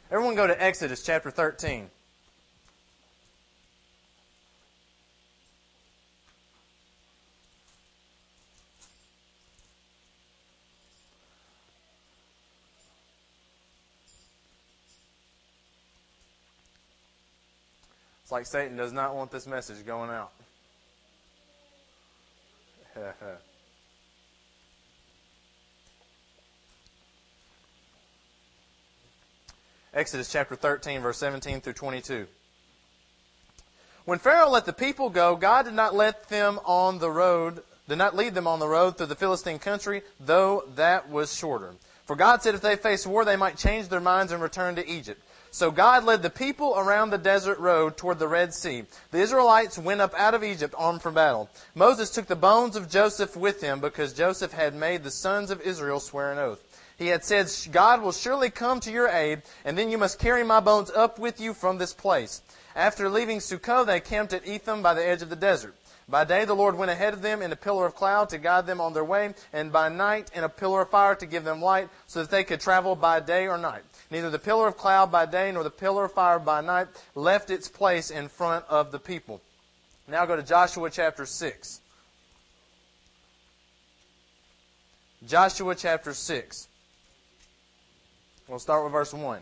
Everyone go to Exodus chapter 13. It's like Satan does not want this message going out. Exodus chapter 13, verse 17 through 22. When Pharaoh let the people go, God did not lead them on the road through the Philistine country, though that was shorter. For God said if they faced war, they might change their minds and return to Egypt. So God led the people around the desert road toward the Red Sea. The Israelites went up out of Egypt armed for battle. Moses took the bones of Joseph with him because Joseph had made the sons of Israel swear an oath. He had said, God will surely come to your aid, and then you must carry my bones up with you from this place. After leaving Succoth, they camped at Etham by the edge of the desert. By day the Lord went ahead of them in a pillar of cloud to guide them on their way, and by night in a pillar of fire to give them light, so that they could travel by day or night. Neither the pillar of cloud by day nor the pillar of fire by night left its place in front of the people. Now go to Joshua chapter 6. Joshua chapter 6. We'll start with verse 1.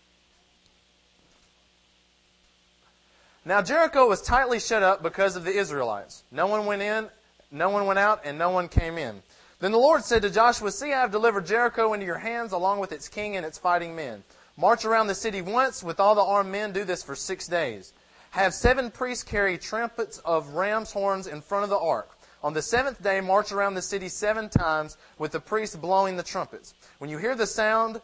Now Jericho was tightly shut up because of the Israelites. No one went in, no one went out, and no one came in. Then the Lord said to Joshua, See, I have delivered Jericho into your hands, along with its king and its fighting men. March around the city once with all the armed men. Do this for 6 days. Have 7 priests carry trumpets of ram's horns in front of the ark. On the 7th day, march around the city 7 times with the priests blowing the trumpets. When you hear them sound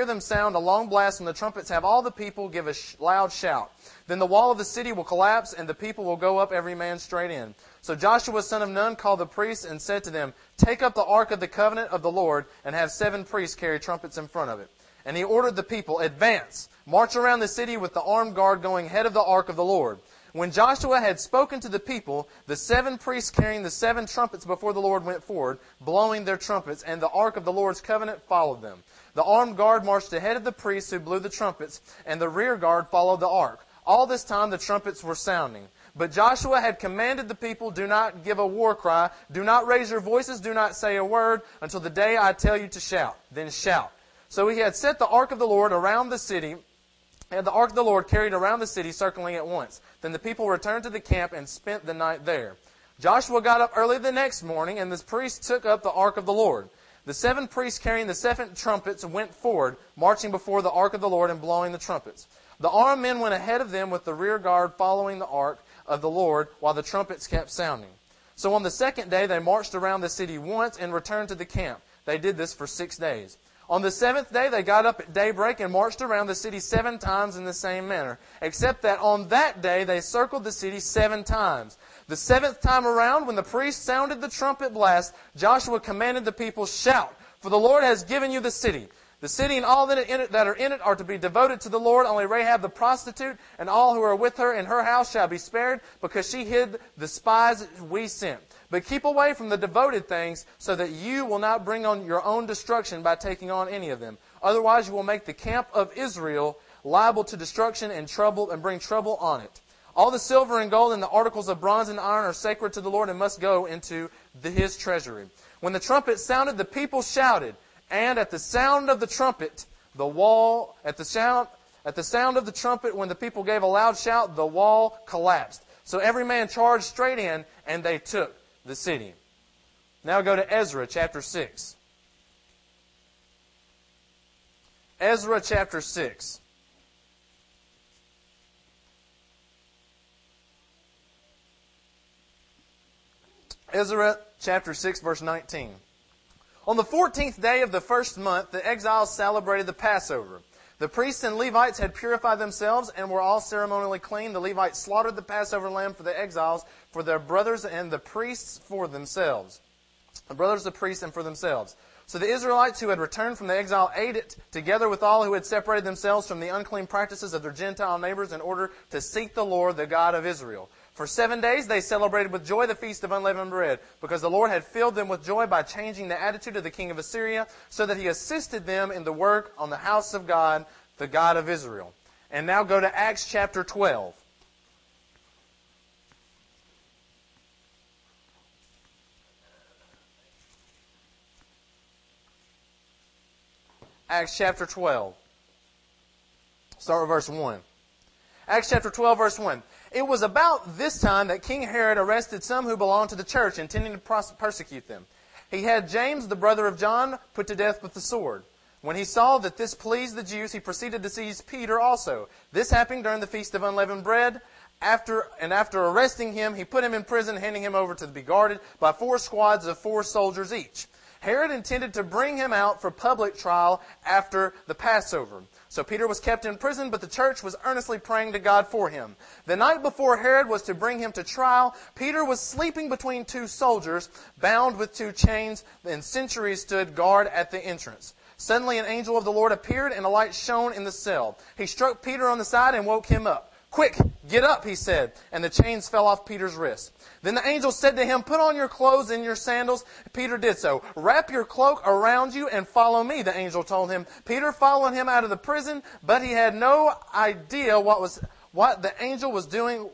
a long blast from the trumpets, have all the people give a loud shout. Then the wall of the city will collapse, and the people will go up every man straight in. So Joshua son of Nun called the priests and said to them, Take up the ark of the covenant of the Lord, and have 7 priests carry trumpets in front of it. And he ordered the people, Advance, march around the city with the armed guard going ahead of the ark of the Lord. When Joshua had spoken to the people, the 7 priests carrying the 7 trumpets before the Lord went forward, blowing their trumpets, and the ark of the Lord's covenant followed them. The armed guard marched ahead of the priests who blew the trumpets, and the rear guard followed the ark. All this time the trumpets were sounding. But Joshua had commanded the people, Do not give a war cry, do not raise your voices, do not say a word, until the day I tell you to shout. Then shout. So he had set the ark of the Lord around the city, and the ark of the Lord carried around the city, circling it once. Then the people returned to the camp and spent the night there. Joshua got up early the next morning, and the priests took up the ark of the Lord. The 7 priests carrying the 7 trumpets went forward, marching before the ark of the Lord and blowing the trumpets. The armed men went ahead of them with the rear guard following the ark of the Lord while the trumpets kept sounding. So on the 2nd day they marched around the city once and returned to the camp. They did this for 6 days. On the 7th day they got up at daybreak and marched around the city 7 times in the same manner, except that on that day they circled the city 7 times. The 7th time around, when the priest sounded the trumpet blast, Joshua commanded the people, Shout, for the Lord has given you the city. The city and all that are in it are to be devoted to the Lord. Only Rahab the prostitute and all who are with her in her house shall be spared, because she hid the spies we sent. But keep away from the devoted things, so that you will not bring on your own destruction by taking on any of them. Otherwise you will make the camp of Israel liable to destruction and trouble, and bring trouble on it. All the silver and gold and the articles of bronze and iron are sacred to the Lord and must go into his treasury. When the trumpet sounded, the people shouted. And at the sound of the trumpet, at the sound of the trumpet, when the people gave a loud shout, the wall collapsed. So every man charged straight in, and they took the city. Now go to Ezra chapter 6. Ezra chapter 6. Ezra chapter 6, verse 19. On the 14th day of the first month, the exiles celebrated the Passover. The priests and Levites had purified themselves and were all ceremonially clean. The Levites slaughtered the Passover lamb for the exiles, for their brothers and the priests for themselves. The brothers, the priests, and for themselves. So the Israelites who had returned from the exile ate it, together with all who had separated themselves from the unclean practices of their Gentile neighbors, in order to seek the Lord, the God of Israel. For 7 days they celebrated with joy the feast of unleavened bread, because the Lord had filled them with joy by changing the attitude of the king of Assyria, so that he assisted them in the work on the house of God the God of Israel. And now go to Acts chapter 12. Acts chapter 12. Start with verse 1. Acts chapter 12, verse 1. It was about this time that King Herod arrested some who belonged to the church, intending to persecute them. He had James, the brother of John, put to death with the sword. When he saw that this pleased the Jews, he proceeded to seize Peter also. This happened during the Feast of Unleavened Bread. After arresting him, he put him in prison, handing him over to be guarded by 4 squads of 4 soldiers each. Herod intended to bring him out for public trial after the Passover. So Peter was kept in prison, but the church was earnestly praying to God for him. The night before Herod was to bring him to trial, Peter was sleeping between 2 soldiers, bound with 2 chains, and sentries stood guard at the entrance. Suddenly an angel of the Lord appeared, and a light shone in the cell. He struck Peter on the side and woke him up. "Quick, get up," he said, and the chains fell off Peter's wrists. Then the angel said to him, "Put on your clothes and your sandals." Peter did so. "Wrap your cloak around you and follow me," the angel told him. Peter followed him out of the prison, but he had no idea what the angel was doing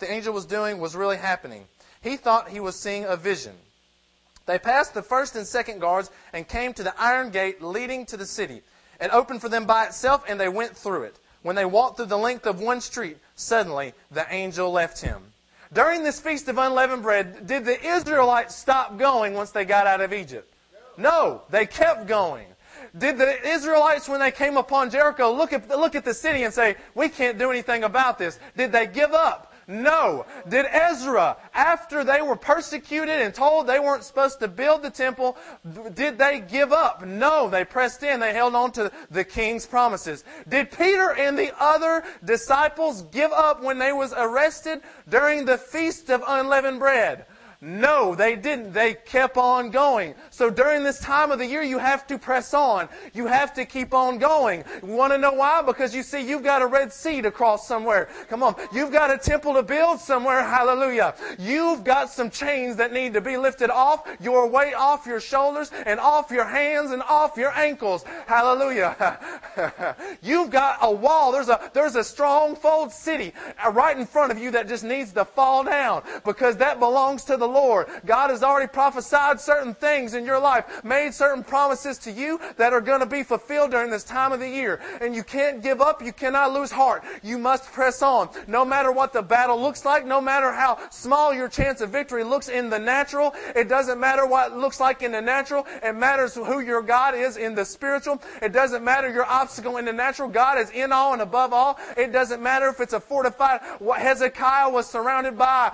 was really happening. He thought he was seeing a vision. They passed the first and second guards and came to the iron gate leading to the city. It opened for them by itself, and they went through it. When they walked through the length of one street, suddenly the angel left him. During this Feast of Unleavened Bread, did the Israelites stop going once they got out of Egypt? No, they kept going. Did the Israelites, when they came upon Jericho, look at the city and say, "We can't do anything about this"? Did they give up? No. Did Ezra, after they were persecuted and told they weren't supposed to build the temple, did they give up? No. They pressed in. They held on to the king's promises. Did Peter and the other disciples give up when they was arrested during the Feast of Unleavened Bread? No, they didn't. They kept on going. So during this time of the year, you have to press on. You have to keep on going. You want to know why? Because you see, you've got a Red Sea to cross somewhere. Come on. You've got a temple to build somewhere. Hallelujah. You've got some chains that need to be lifted off your weight, off your shoulders, and off your hands, and off your ankles. Hallelujah. You've got a wall. There's a stronghold city right in front of you that just needs to fall down, because that belongs to the Lord. God has already prophesied certain things in your life, made certain promises to you that are going to be fulfilled during this time of the year. And you can't give up. You cannot lose heart. You must press on. No matter what the battle looks like, no matter how small your chance of victory looks in the natural, it doesn't matter what it looks like in the natural. It matters who your God is in the spiritual. It doesn't matter your obstacle in the natural. God is in all and above all. It doesn't matter if it's a fortified. Hezekiah was surrounded by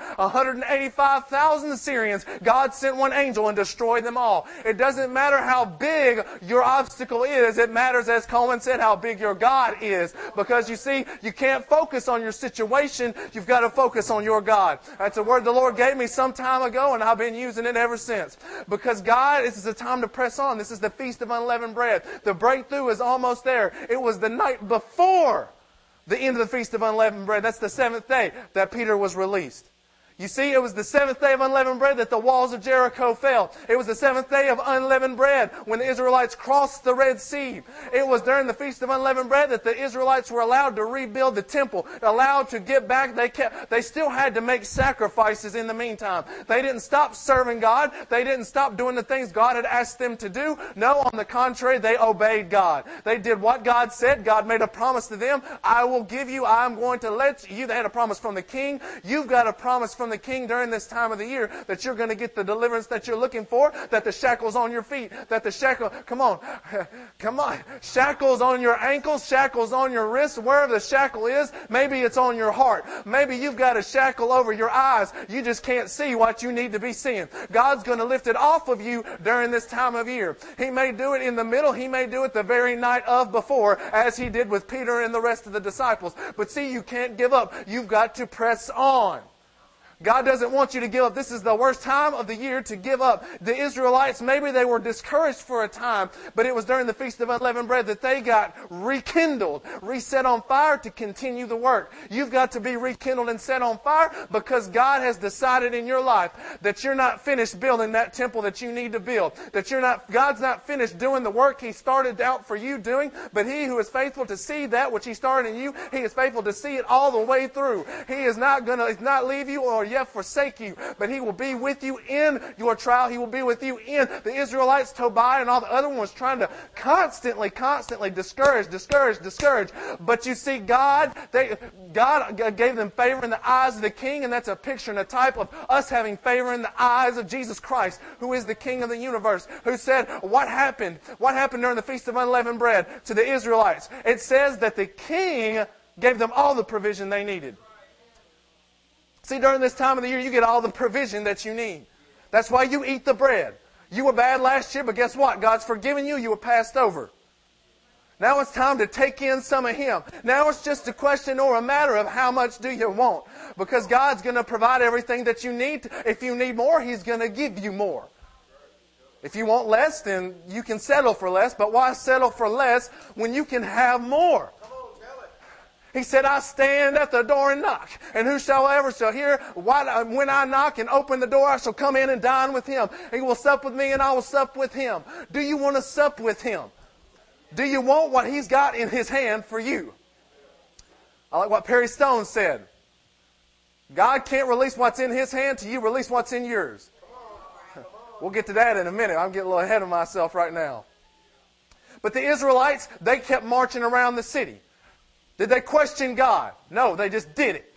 185,000 Assyrians. God sent one angel and destroyed them all. It doesn't matter how big your obstacle is. It matters, as Coleman said, how big your God is. Because you see, you can't focus on your situation. You've got to focus on your God. That's a word the Lord gave me some time ago, and I've been using it ever since. Because God, this is the time to press on. This is the Feast of Unleavened Bread. The breakthrough is almost there. It was the night before the end of the Feast of Unleavened Bread. That's the 7th day that Peter was released. You see, it was the 7th day of unleavened bread that the walls of Jericho fell. It was the 7th day of unleavened bread when the Israelites crossed the Red Sea. It was during the Feast of Unleavened Bread that the Israelites were allowed to rebuild the temple, allowed to get back. They still had to make sacrifices in the meantime. They didn't stop serving God. They didn't stop doing the things God had asked them to do. No, on the contrary, they obeyed God. They did what God said. God made a promise to them. I will give you, I'm going to let you. They had a promise from the king. You've got a promise from the king during this time of the year that you're going to get the deliverance that you're looking for, that the shackles on your feet, come on, shackles on your ankles, shackles on your wrists, wherever the shackle is. Maybe it's on your heart. Maybe you've got a shackle over your eyes. You just can't see what you need to be seeing. God's going to lift it off of you during this time of year. He may do it in the middle. He may do it the very night of before, as He did with Peter and the rest of the disciples. But see, you can't give up. You've got to press on. God doesn't want you to give up. This is the worst time of the year to give up. The Israelites, maybe they were discouraged for a time, but it was during the Feast of Unleavened Bread that they got rekindled, reset on fire to continue the work. You've got to be rekindled and set on fire because God has decided in your life that you're not finished building that temple that you need to build. That God's not finished doing the work He started out for you doing, but He who is faithful to see that which He started in you, He is faithful to see it all the way through. He is not going to leave you or yet forsake you, but He will be with you in your trial. He will be with you in the Israelites, Tobiah, and all the other ones trying to constantly discourage. But you see, God gave them favor in the eyes of the King, and that's a picture and a type of us having favor in the eyes of Jesus Christ, who is the King of the universe, who said, what happened? What happened during the Feast of Unleavened Bread to the Israelites? It says that the King gave them all the provision they needed. See, during this time of the year, you get all the provision that you need. That's why you eat the bread. You were bad last year, but guess what? God's forgiven you. You were passed over. Now it's time to take in some of Him. Now it's just a question or a matter of how much do you want. Because God's going to provide everything that you need. If you need more, He's going to give you more. If you want less, then you can settle for less. But why settle for less when you can have more? He said, I stand at the door and knock, and whosoever shall hear when I knock and open the door, I shall come in and dine with him. He will sup with me, and I will sup with him. Do you want to sup with Him? Do you want what He's got in His hand for you? I like what Perry Stone said. God can't release what's in His hand till you release what's in yours. We'll get to that in a minute. I'm getting a little ahead of myself right now. But the Israelites, they kept marching around the city. Did they question God? No, they just did it.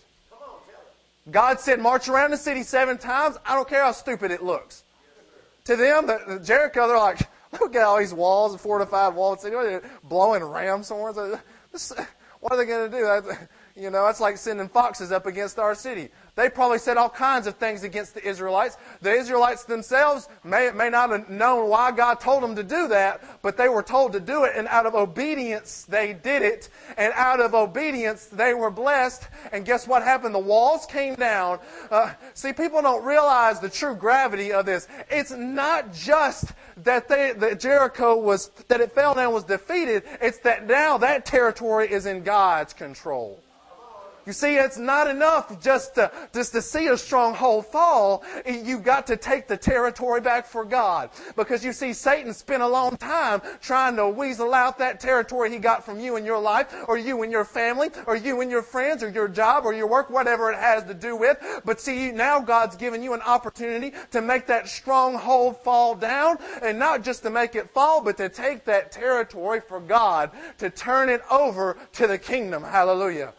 God said, march around the city 7 times. I don't care how stupid it looks. To them, the Jericho, they're like, look at all these walls, fortified walls. They're blowing rams somewhere. What are they going to do? You know, that's like sending foxes up against our city. They probably said all kinds of things against the Israelites. The Israelites themselves may not have known why God told them to do that, but they were told to do it, and out of obedience, they did it. And out of obedience, they were blessed. And guess what happened? The walls came down. See, people don't realize the true gravity of this. It's not just that Jericho that it fell down was defeated. It's that now that territory is in God's control. You see, it's not enough just to see a stronghold fall. You've got to take the territory back for God. Because you see, Satan spent a long time trying to weasel out that territory he got from you in your life, or you and your family, or you and your friends, or your job, or your work, whatever it has to do with. But see, now God's given you an opportunity to make that stronghold fall down, and not just to make it fall, but to take that territory for God, to turn it over to the kingdom. Hallelujah.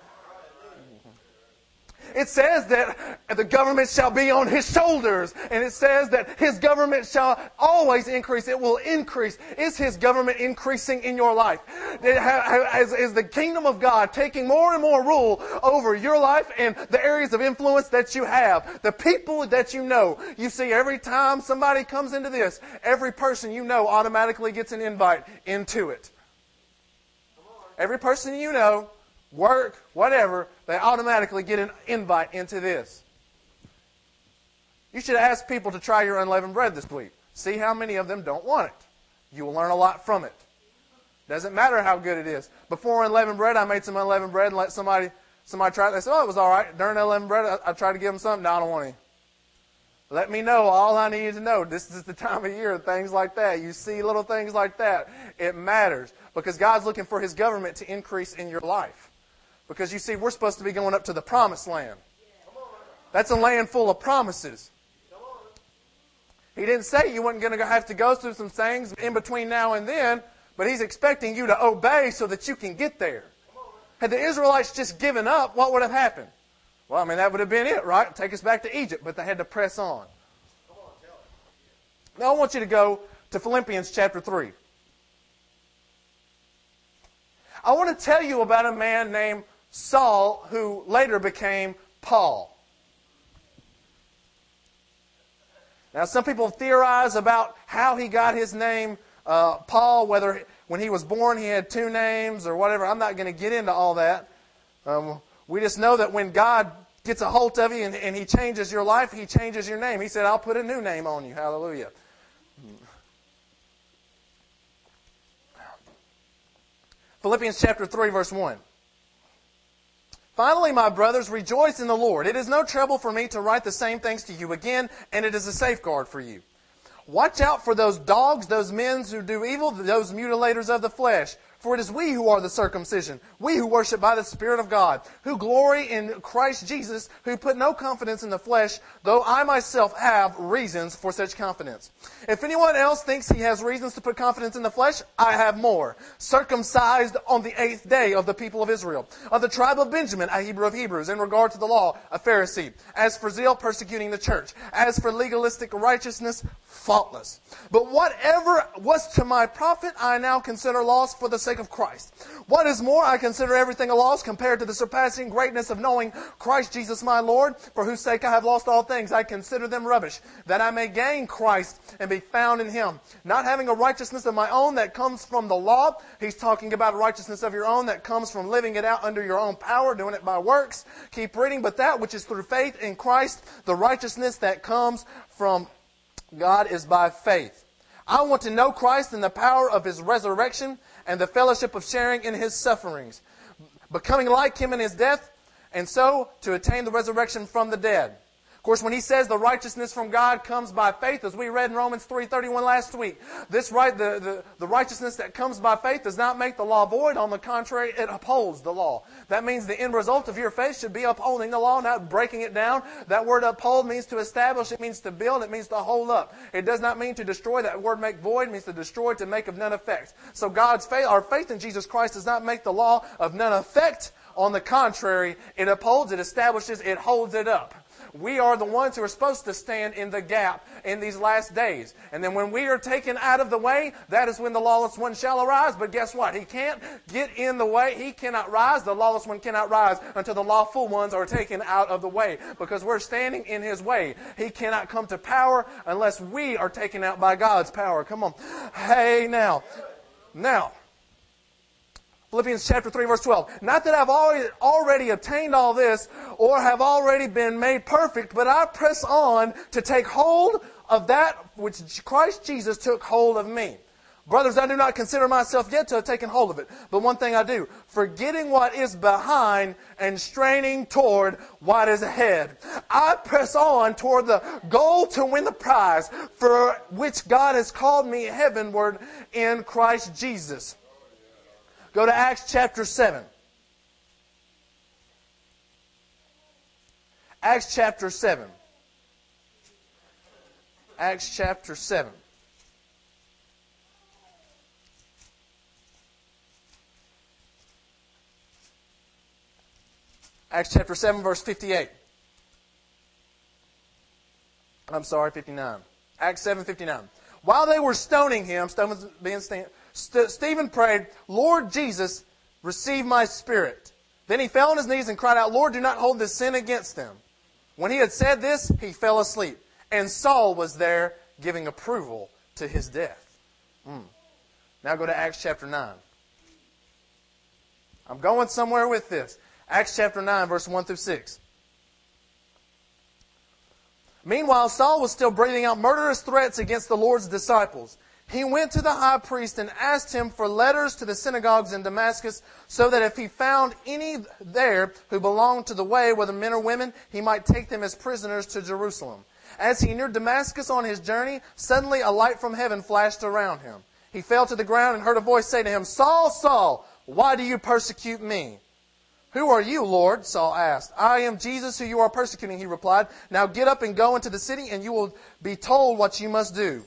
It says that the government shall be on His shoulders. And it says that His government shall always increase. It will increase. Is His government increasing in your life? Is the kingdom of God taking more and more rule over your life and the areas of influence that you have? The people that you know. You see, every time somebody comes into this, every person you know automatically gets an invite into it. Every person you know, work, whatever, they automatically get an invite into this. You should ask people to try your unleavened bread this week. See how many of them don't want it. You will learn a lot from it. Doesn't matter how good it is. Before unleavened bread, I made some unleavened bread and let somebody try it. They said, oh, it was all right. During unleavened bread, I tried to give them something. No, I don't want any. Let me know all I need to know. This is the time of year, things like that. You see little things like that. It matters. Because God's looking for His government to increase in your life. Because you see, we're supposed to be going up to the promised land. That's a land full of promises. He didn't say you weren't going to have to go through some things in between now and then, but He's expecting you to obey so that you can get there. Had the Israelites just given up, what would have happened? Well, I mean, that would have been it, right? Take us back to Egypt, but they had to press on. Now I want you to go to Philippians chapter 3. I want to tell you about a man named Saul who later became Paul. Now, some people theorize about how he got his name Paul, whether when he was born he had 2 names or whatever. I'm not going to get into all that. We just know that when God gets a hold of you and He changes your life, He changes your name. He said, I'll put a new name on you. Hallelujah. Philippians chapter 3, verse 1. Finally, my brothers, rejoice in the Lord. It is no trouble for me to write the same things to you again, and it is a safeguard for you. Watch out for those dogs, those men who do evil, those mutilators of the flesh. For it is we who are the circumcision, we who worship by the Spirit of God, who glory in Christ Jesus, who put no confidence in the flesh, though I myself have reasons for such confidence. If anyone else thinks he has reasons to put confidence in the flesh, I have more. Circumcised on the 8th day of the people of Israel, of the tribe of Benjamin, a Hebrew of Hebrews, in regard to the law, a Pharisee. As for zeal, persecuting the church. As for legalistic righteousness, faultless. But whatever was to my profit, I now consider loss for the sake of Christ. What is more, I consider everything a loss compared to the surpassing greatness of knowing Christ Jesus my Lord, for whose sake I have lost all things. I consider them rubbish, that I may gain Christ and be found in Him. Not having a righteousness of my own that comes from the law. He's talking about a righteousness of your own that comes from living it out under your own power, doing it by works. Keep reading. But that which is through faith in Christ, the righteousness that comes from God is by faith. I want to know Christ and the power of His resurrection and the fellowship of sharing in His sufferings, becoming like Him in His death, and so to attain the resurrection from the dead. Of course, when he says the righteousness from God comes by faith, as we read in Romans 3:31 last week, the righteousness that comes by faith does not make the law void. On the contrary, it upholds the law. That means the end result of your faith should be upholding the law, not breaking it down. That word uphold means to establish. It means to build. It means to hold up. It does not mean to destroy. That word make void means to destroy, to make of none effect. So God's faith, our faith in Jesus Christ does not make the law of none effect. On the contrary, it upholds, it establishes, it holds it up. We are the ones who are supposed to stand in the gap in these last days. And then when we are taken out of the way, that is when the lawless one shall arise. But guess what? He can't get in the way. He cannot rise. The lawless one cannot rise until the lawful ones are taken out of the way. Because we're standing in his way. He cannot come to power unless we are taken out by God's power. Come on. Hey, now. Philippians chapter 3, verse 12. Not that I've already obtained all this or have already been made perfect, but I press on to take hold of that which Christ Jesus took hold of me. Brothers, I do not consider myself yet to have taken hold of it. But one thing I do, forgetting what is behind and straining toward what is ahead. I press on toward the goal to win the prize for which God has called me heavenward in Christ Jesus. Go to Acts chapter 7. Acts chapter 7. Acts chapter 7. Acts chapter 7, verse 58. I'm sorry, 59. Acts 7:59. While they were stoning him, Stephen prayed, Lord Jesus, receive my spirit. Then he fell on his knees and cried out, Lord, do not hold this sin against them. When he had said this, he fell asleep. And Saul was there giving approval to his death. Now go to Acts chapter 9. I'm going somewhere with this. Acts chapter 9, verse 1 through 6. Meanwhile, Saul was still breathing out murderous threats against the Lord's disciples. He went to the high priest and asked him for letters to the synagogues in Damascus, so that if he found any there who belonged to the way, whether men or women, he might take them as prisoners to Jerusalem. As he neared Damascus on his journey, suddenly a light from heaven flashed around him. He fell to the ground and heard a voice say to him, Saul, Saul, why do you persecute me? Who are you, Lord? Saul asked. I am Jesus who you are persecuting, he replied. Now get up and go into the city, and you will be told what you must do.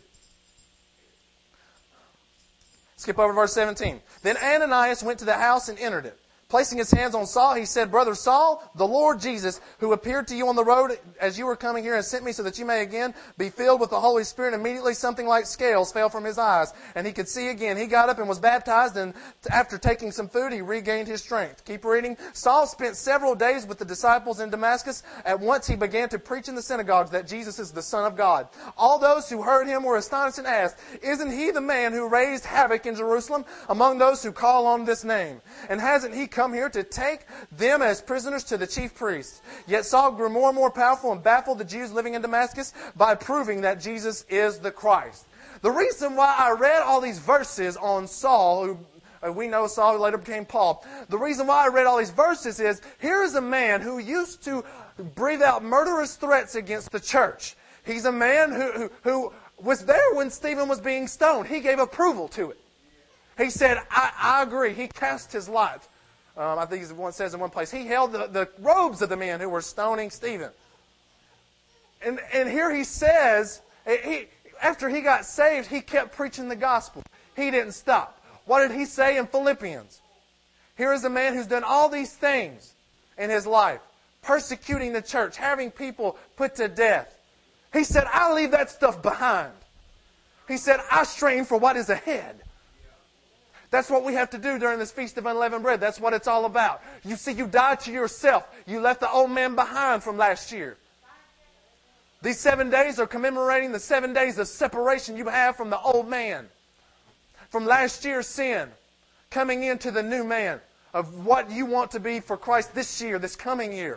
Skip over verse 17. Then Ananias went to the house and entered it. Placing his hands on Saul, he said, Brother Saul, the Lord Jesus, who appeared to you on the road as you were coming here and sent me so that you may again be filled with the Holy Spirit. Immediately something like scales fell from his eyes, and he could see again. He got up and was baptized, and after taking some food, he regained his strength. Keep reading. Saul spent several days with the disciples in Damascus. At once he began to preach in the synagogues that Jesus is the Son of God. All those who heard him were astonished and asked, Isn't he the man who raised havoc in Jerusalem among those who call on this name? And hasn't he come come here to take them as prisoners to the chief priests. Yet Saul grew more and more powerful and baffled the Jews living in Damascus by proving that Jesus is the Christ. The reason why I read all these verses on Saul, who we know Saul later became Paul. The reason why I read all these verses is, here is a man who used to breathe out murderous threats against the church. He's a man who was there when Stephen was being stoned. He gave approval to it. He said, I agree. He cast his lot. I think it says in one place, he held the robes of the men who were stoning Stephen. And here he says, after he got saved, he kept preaching the gospel. He didn't stop. What did he say in Philippians? Here is a man who's done all these things in his life. Persecuting the church, having people put to death. He said, I'll leave that stuff behind. He said, I strain for what is ahead. That's what we have to do during this Feast of Unleavened Bread. That's what it's all about. You see, you died to yourself. You left the old man behind from last year. These 7 days are commemorating the 7 days of separation you have from the old man. From last year's sin, coming into the new man of what you want to be for Christ this year, this coming year.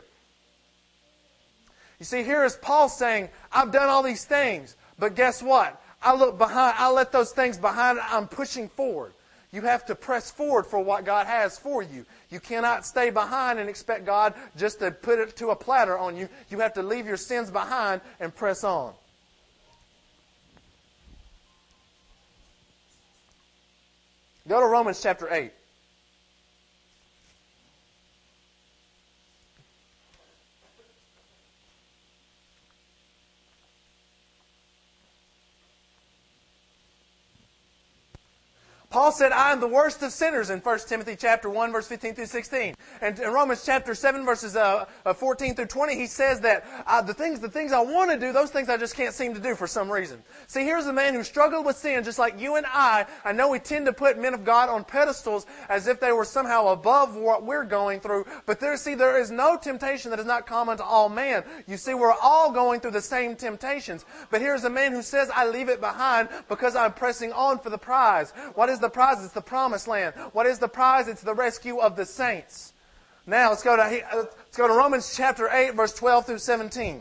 You see, here is Paul saying, I've done all these things, but guess what? I look behind, I let those things behind, I'm pushing forward. You have to press forward for what God has for you. You cannot stay behind and expect God just to put it to a platter on you. You have to leave your sins behind and press on. Go to Romans chapter 8. Paul said, I am the worst of sinners in 1 Timothy chapter 1, verse 15 through 16. And in Romans chapter 7, verses 14 through 20, he says that the things I want to do, those things I just can't seem to do for some reason. See, here's a man who struggled with sin just like you and I. I know we tend to put men of God on pedestals as if they were somehow above what we're going through. But there is no temptation that is not common to all man. You see, we're all going through the same temptations. But here's a man who says, I leave it behind because I'm pressing on for the prize. What is the prize? It's the promised land. What is the prize? It's the rescue of the saints. Now let's go to Romans chapter 8, verse 12 through 17.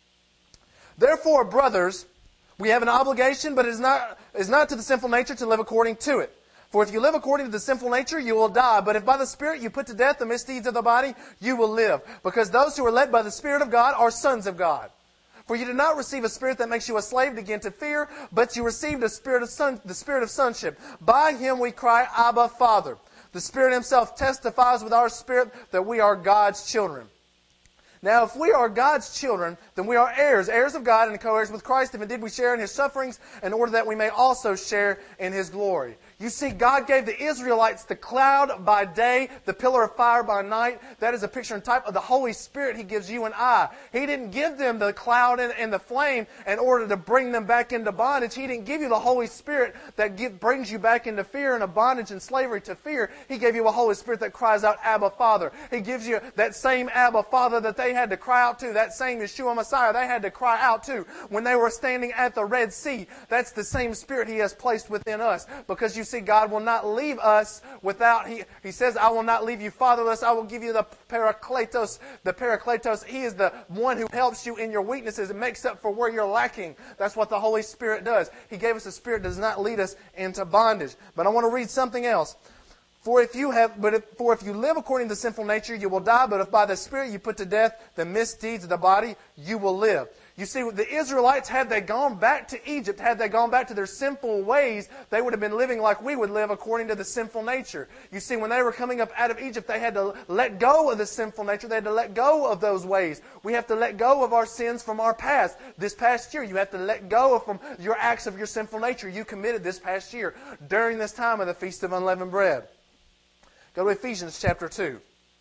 Therefore, brothers, we have an obligation, but it is not to the sinful nature to live according to it. For if you live according to the sinful nature, you will die. But if by the Spirit you put to death the misdeeds of the body, you will live. Because those who are led by the Spirit of God are sons of God. For you did not receive a spirit that makes you a slave again to fear, but you received the spirit of sonship. By Him we cry, Abba, Father. The Spirit Himself testifies with our spirit that we are God's children. Now, if we are God's children, then we are heirs of God and co-heirs with Christ, if indeed we share in His sufferings, in order that we may also share in His glory. You see, God gave the Israelites the cloud by day, the pillar of fire by night. That is a picture and type of the Holy Spirit He gives you and I. He didn't give them the cloud and the flame in order to bring them back into bondage. He didn't give you the Holy Spirit that brings you back into fear and a bondage and slavery to fear. He gave you a Holy Spirit that cries out, Abba, Father. He gives you that same Abba, Father that they had to cry out to, that same Yeshua Messiah they had to cry out to when they were standing at the Red Sea. That's the same Spirit He has placed within us. Because you see, God will not leave us without, He says, I will not leave you fatherless. I will give you the Parakletos. The Parakletos, He is the one who helps you in your weaknesses and makes up for where you're lacking. That's what the Holy Spirit does. He gave us a Spirit that does not lead us into bondage. But I want to read something else. For if you live according to the sinful nature, you will die. But if by the Spirit you put to death the misdeeds of the body, you will live. You see, the Israelites, had they gone back to Egypt, had they gone back to their sinful ways, they would have been living like we would live according to the sinful nature. You see, when they were coming up out of Egypt, they had to let go of the sinful nature. They had to let go of those ways. We have to let go of our sins from our past. This past year, you have to let go from your acts of your sinful nature you committed this past year during this time of the Feast of Unleavened Bread. Go to Ephesians chapter 2.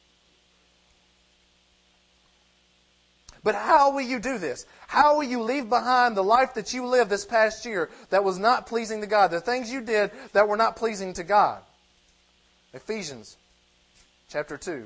But how will you do this? How will you leave behind the life that you lived this past year that was not pleasing to God? The things you did that were not pleasing to God. Ephesians chapter 2.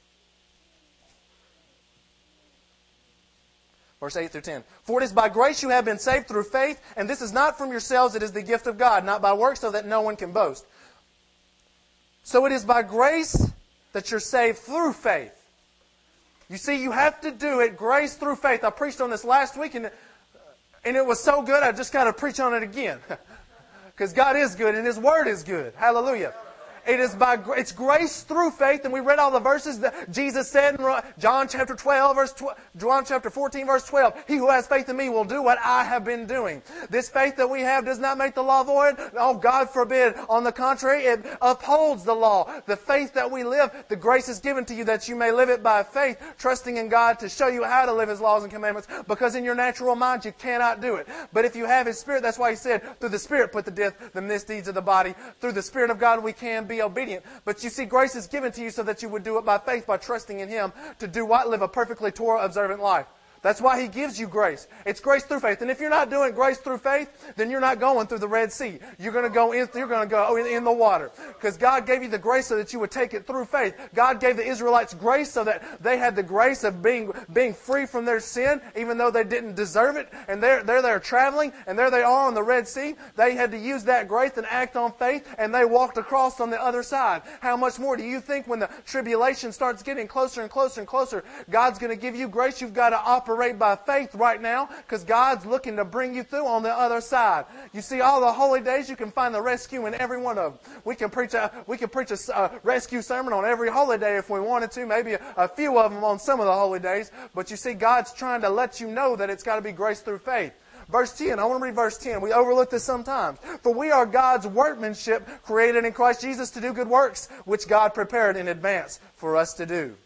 Verse 8 through 10. For it is by grace you have been saved through faith, and this is not from yourselves, it is the gift of God, not by works, so that no one can boast. So it is by grace that you're saved through faith. You see, you have to do it grace through faith. I preached on this last week, and it was so good, I just got to preach on it again. Because God is good, and His Word is good. Hallelujah. It's grace through faith, and we read all the verses that Jesus said in John chapter 14, verse 12. He who has faith in me will do what I have been doing. This faith that we have does not make the law void. Oh, God forbid. On the contrary, it upholds the law. The faith that we live, the grace is given to you that you may live it by faith, trusting in God to show you how to live His laws and commandments, because in your natural mind you cannot do it. But if you have His Spirit, that's why He said, through the Spirit put to death the misdeeds of the body. Through the Spirit of God we can be obedient. But you see, grace is given to you so that you would do it by faith, by trusting in Him to do what? Live a perfectly Torah observant life. That's why He gives you grace. It's grace through faith. And if you're not doing grace through faith, then you're not going through the Red Sea. You're going to go in the water. Because God gave you the grace so that you would take it through faith. God gave the Israelites grace so that they had the grace of being free from their sin, even though they didn't deserve it. And they're traveling, and there they are on the Red Sea. They had to use that grace and act on faith, and they walked across on the other side. How much more do you think when the tribulation starts getting closer and closer and closer, God's going to give you grace? You've got to operate by faith right now, because God's looking to bring you through on the other side. You see, all the holy days, you can find the rescue in every one of them. We can preach a rescue sermon on every holy day if we wanted to, maybe a few of them on some of the holy days. But you see, God's trying to let you know that it's got to be grace through faith. Verse 10, I want to read verse 10. We overlook this sometimes. For we are God's workmanship, created in Christ Jesus to do good works, which God prepared in advance for us to do.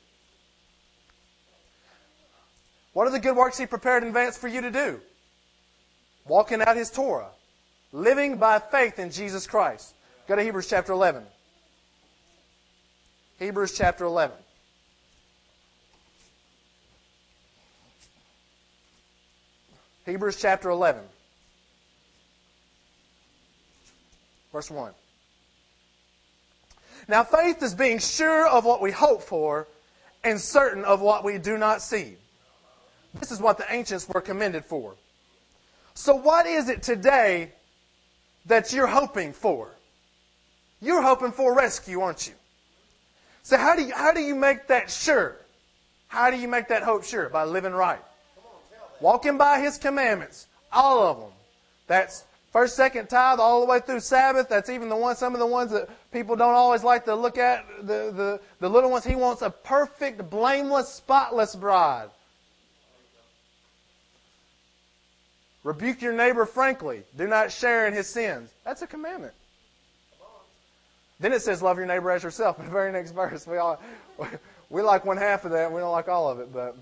What are the good works He prepared in advance for you to do? Walking out His Torah. Living by faith in Jesus Christ. Go to Hebrews chapter 11. Hebrews chapter 11. Hebrews chapter 11. Verse 1. Now faith is being sure of what we hope for and certain of what we do not see. This is what the ancients were commended for. So what is it today that you're hoping for? You're hoping for rescue, aren't you? So how do you make that sure? How do you make that hope sure? By living right. Walking by His commandments. All of them. That's first, second tithe, all the way through Sabbath. That's even some of the ones that people don't always like to look at. The little ones. He wants a perfect, blameless, spotless bride. Rebuke your neighbor frankly. Do not share in his sins. That's a commandment. Then it says, love your neighbor as yourself. In the very next verse, we like one half of that. We don't like all of it. But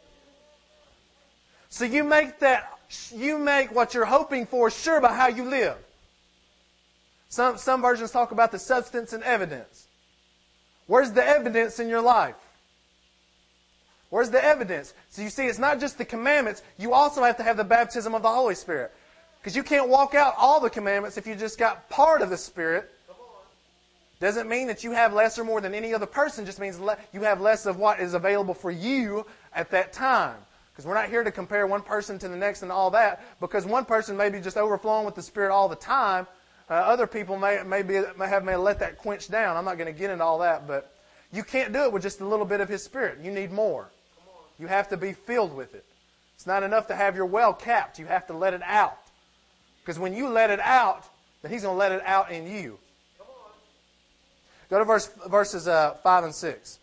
so you make what you're hoping for sure by how you live. Some versions talk about the substance and evidence. Where's the evidence in your life? Where's the evidence? So you see, it's not just the commandments. You also have to have the baptism of the Holy Spirit. Because you can't walk out all the commandments if you just got part of the Spirit. Doesn't mean that you have less or more than any other person. Just means you have less of what is available for you at that time. Because we're not here to compare one person to the next and all that. Because one person may be just overflowing with the Spirit all the time. Other people may have let that quench down. I'm not going to get into all that. But you can't do it with just a little bit of His Spirit. You need more. You have to be filled with it. It's not enough to have your well capped. You have to let it out. Because when you let it out, then He's going to let it out in you. Go to verses 5 and 6.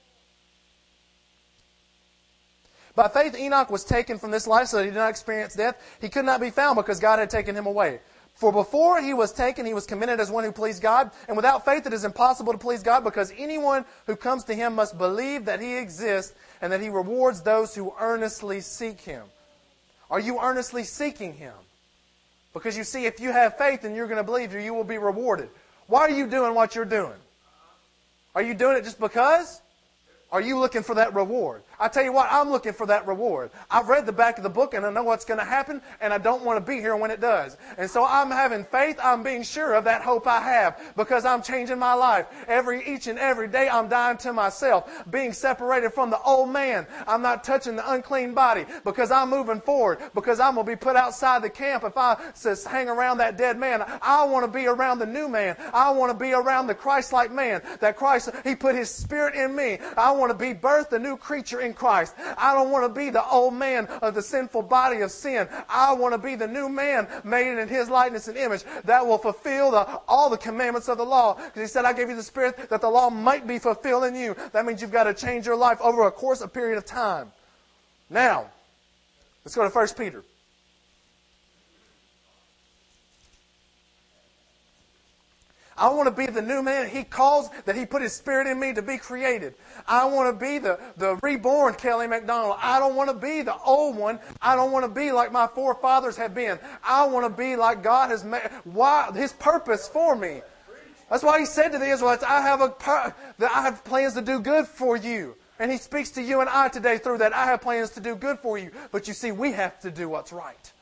By faith Enoch was taken from this life so that he did not experience death. He could not be found because God had taken him away. For before he was taken, he was commended as one who pleased God. And without faith it is impossible to please God, because anyone who comes to Him must believe that He exists and that He rewards those who earnestly seek Him. Are you earnestly seeking Him? Because you see, if you have faith and you're going to believe, you will be rewarded. Why are you doing what you're doing? Are you doing it just because? Are you looking for that reward? I tell you what, I'm looking for that reward. I've read the back of the book and I know what's going to happen, and I don't want to be here when it does. And so I'm having faith. I'm being sure of that hope I have because I'm changing my life. Each and every day I'm dying to myself, being separated from the old man. I'm not touching the unclean body because I'm moving forward, because I'm going to be put outside the camp if I just hang around that dead man. I want to be around the new man. I want to be around the Christ-like man. That Christ, He put His Spirit in me. I want to be birthed a new creature in Christ. I don't want to be the old man of the sinful body of sin. I want to be the new man made in His likeness and image that will fulfill all the commandments of the law. Because He said, I gave you the Spirit that the law might be fulfilled in you. That means you've got to change your life over a course, a period of time. Now, let's go to 1 Peter. I want to be the new man He calls, that He put His Spirit in me to be created. I want to be the reborn Kelly McDonald. I don't want to be the old one. I don't want to be like my forefathers have been. I want to be like God has made His purpose for me. That's why He said to the Israelites, I have plans to do good for you. And He speaks to you and I today through that. I have plans to do good for you. But you see, we have to do what's right.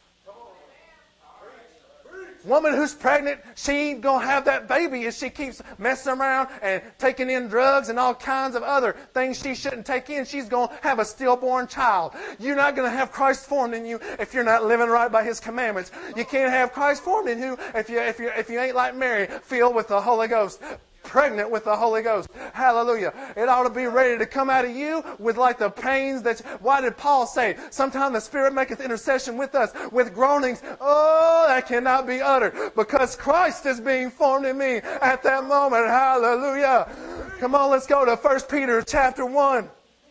Woman who's pregnant, she ain't going to have that baby if she keeps messing around and taking in drugs and all kinds of other things she shouldn't take in. She's going to have a stillborn child. You're not going to have Christ formed in you if you're not living right by His commandments. You can't have Christ formed in you if you ain't like Mary, filled with the Holy Ghost. Pregnant with the Holy Ghost. Hallelujah. It ought to be ready to come out of you with like the pains that... Why did Paul say, sometimes the Spirit maketh intercession with us, with groanings, that cannot be uttered, because Christ is being formed in me at that moment. Hallelujah. Come on, let's go to 1 Peter chapter 1,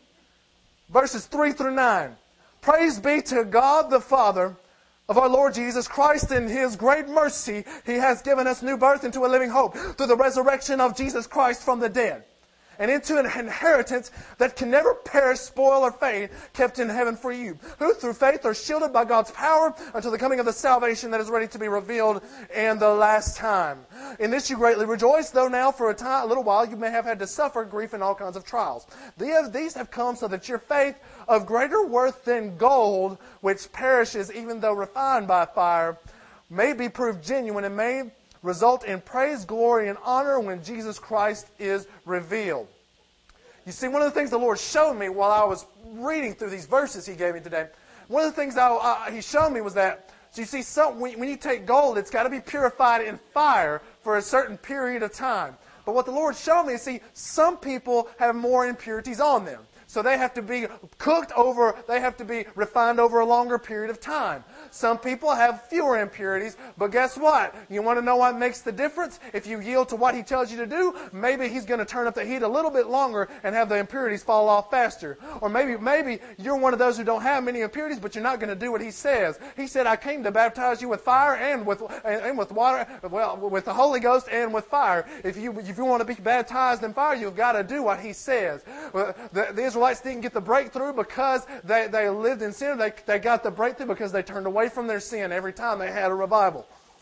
verses 3 through 9. Praise be to God the Father of our Lord Jesus Christ. In His great mercy, He has given us new birth into a living hope through the resurrection of Jesus Christ from the dead, and into an inheritance that can never perish, spoil, or fade, kept in heaven for you, who through faith are shielded by God's power until the coming of the salvation that is ready to be revealed in the last time. In this you greatly rejoice, though now for a little while you may have had to suffer grief in all kinds of trials. These have come so that your faith, of greater worth than gold, which perishes even though refined by fire, may be proved genuine and may result in praise, glory, and honor when Jesus Christ is revealed. You see, one of the things the Lord showed me while I was reading through these verses He gave me today, one of the things He showed me was that, so you see, when you take gold, it's got to be purified in fire for a certain period of time. But what the Lord showed me is, see, some people have more impurities on them. So they have to be they have to be refined over a longer period of time. Some people have fewer impurities, but guess what? You want to know what makes the difference? If you yield to what He tells you to do, maybe He's going to turn up the heat a little bit longer and have the impurities fall off faster. Or maybe you're one of those who don't have many impurities, but you're not going to do what He says. He said, I came to baptize you with fire and with water, well, with the Holy Ghost and with fire. If you want to be baptized in fire, you've got to do what He says. The Israelites didn't get the breakthrough because they lived in sin. They got the breakthrough because they turned away from their sin every time they had a revival.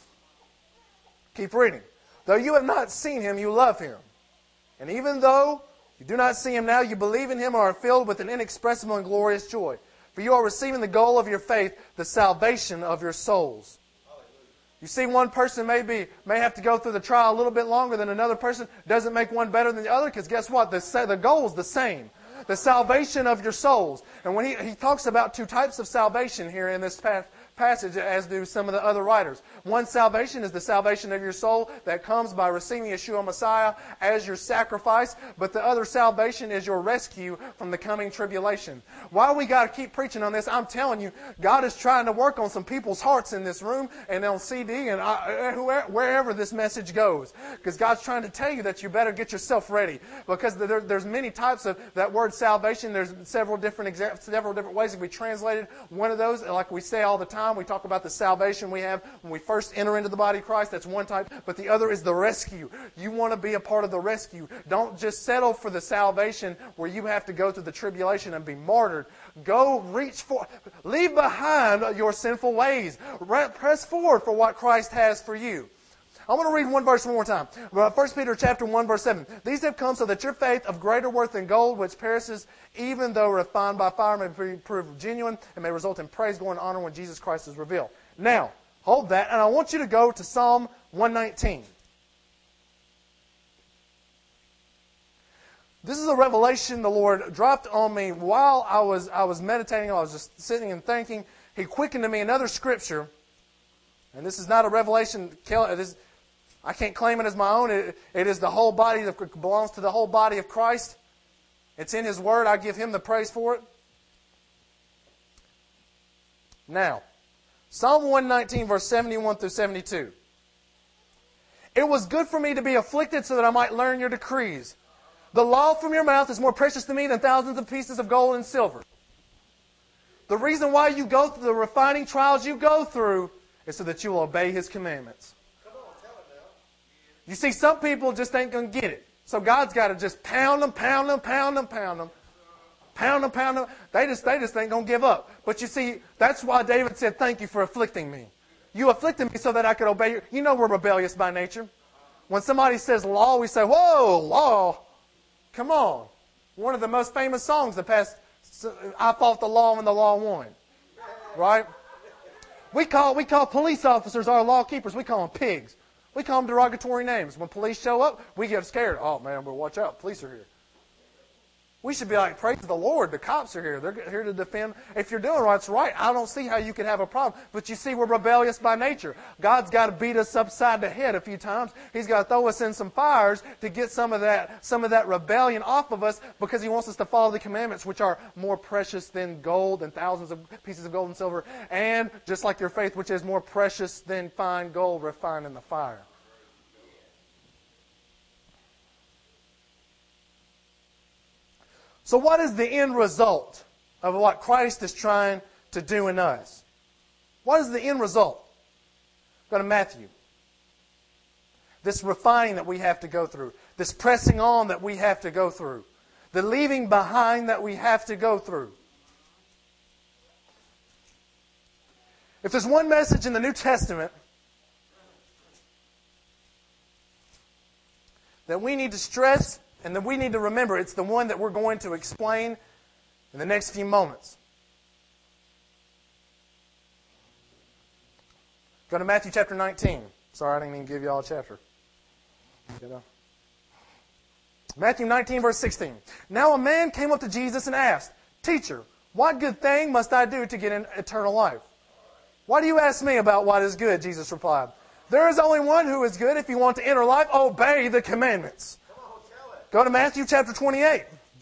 Keep reading. Though you have not seen Him, you love Him. And even though you do not see Him now, you believe in Him and are filled with an inexpressible and glorious joy. For you are receiving the goal of your faith, the salvation of your souls. You see, one person may have to go through the trial a little bit longer than another person. Doesn't make one better than the other, because guess what? The goal is the same. The salvation of your souls. And when he talks about two types of salvation here in this passage, as do some of the other writers. One salvation is the salvation of your soul that comes by receiving Yeshua Messiah as your sacrifice, but the other salvation is your rescue from the coming tribulation. Why we got to keep preaching on this, I'm telling you, God is trying to work on some people's hearts in this room and on CD and wherever this message goes. Because God's trying to tell you that you better get yourself ready. Because there's many types of that word salvation. There's several different ways it can be translated. One of those, like we say all the time, we talk about the salvation we have when we first enter into the body of Christ. That's one type. But the other is the rescue. You want to be a part of the rescue. Don't just settle for the salvation where you have to go through the tribulation and be martyred. Leave behind your sinful ways. Press forward for what Christ has for you. I want to read one verse one more time. 1 Peter chapter 1, verse 7. These have come so that your faith of greater worth than gold, which perishes, even though refined by fire, may be proved genuine and may result in praise, glory, and honor when Jesus Christ is revealed. Now, hold that, and I want you to go to Psalm 119. This is a revelation the Lord dropped on me while I was meditating. I was just sitting and thinking. He quickened to me another scripture. And this is not a revelation. I can't claim it as my own. It is the whole body that belongs to the whole body of Christ. It's in His Word. I give Him the praise for it. Now, Psalm 119, verse 71 through 72. It was good for me to be afflicted so that I might learn your decrees. The law from your mouth is more precious to me than thousands of pieces of gold and silver. The reason why you go through the refining trials you go through is so that you will obey His commandments. You see, some people just ain't going to get it. So God's got to just pound them. They just ain't going to give up. But you see, that's why David said, thank you for afflicting me. You afflicted me so that I could obey you. You know we're rebellious by nature. When somebody says law, we say, whoa, law. Come on. One of the most famous songs I fought the law and the law won. Right? We call police officers our law keepers. We call them pigs. We call them derogatory names. When police show up, we get scared. Oh, man, but watch out. Police are here. We should be like, praise the Lord. The cops are here. They're here to defend. If you're doing what's right, I don't see how you could have a problem. But you see, we're rebellious by nature. God's got to beat us upside the head a few times. He's got to throw us in some fires to get some of that rebellion off of us because He wants us to follow the commandments, which are more precious than gold and thousands of pieces of gold and silver. And just like your faith, which is more precious than fine gold refined in the fire. So what is the end result of what Christ is trying to do in us? What is the end result? Go to Matthew. This refining that we have to go through. This pressing on that we have to go through. The leaving behind that we have to go through. If there's one message in the New Testament that we need to stress and that we need to remember, it's the one that we're going to explain in the next few moments. Go to Matthew chapter 19. Sorry, I didn't even give you all a chapter. Matthew 19, verse 16. Now a man came up to Jesus and asked, Teacher, what good thing must I do to get eternal life? Why do you ask me about what is good? Jesus replied. There is only one who is good. If you want to enter life, obey the commandments. Go to Matthew chapter 28.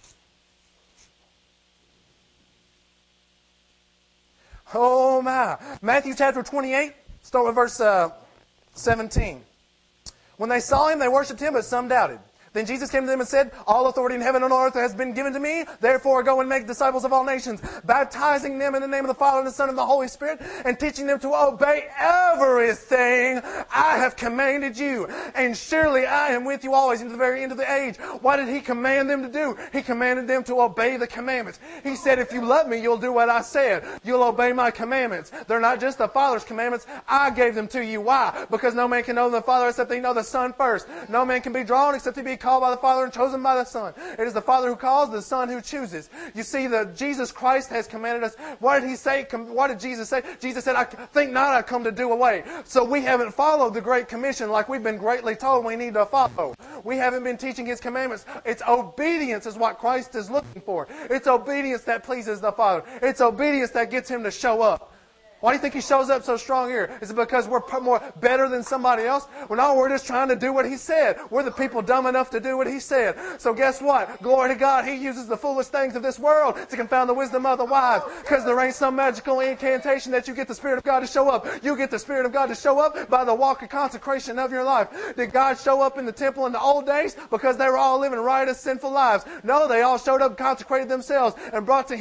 Oh my. Matthew chapter 28, start with verse 17. When they saw Him, they worshipped Him, but some doubted. Then Jesus came to them and said, All authority in heaven and on earth has been given to me. Therefore go and make disciples of all nations, baptizing them in the name of the Father and the Son and the Holy Spirit, and teaching them to obey everything I have commanded you. And surely I am with you always into the very end of the age. What did He command them to do? He commanded them to obey the commandments. He said, if you love me, you'll do what I said. You'll obey my commandments. They're not just the Father's commandments. I gave them to you. Why? Because no man can know the Father except they know the Son first. No man can be drawn except he be called by the Father and chosen by the Son. It is the Father who calls, the Son who chooses. You see, that Jesus Christ has commanded us. What did He say? What did Jesus say? Jesus said, I think not I come to do away. So we haven't followed the Great Commission like we've been greatly told we need to follow. We haven't been teaching His commandments. It's obedience is what Christ is looking for. It's obedience that pleases the Father. It's obedience that gets Him to show up. Why do you think He shows up so strong here? Is it because we're more better than somebody else? Well, no, we're just trying to do what He said. We're the people dumb enough to do what He said. So guess what? Glory to God. He uses the foolish things of this world to confound the wisdom of the wise. Because there ain't some magical incantation that you get the Spirit of God to show up. You get the Spirit of God to show up by the walk of consecration of your life. Did God show up in the temple in the old days because they were all living riotous, sinful lives? No, they all showed up, consecrated themselves, and brought to Him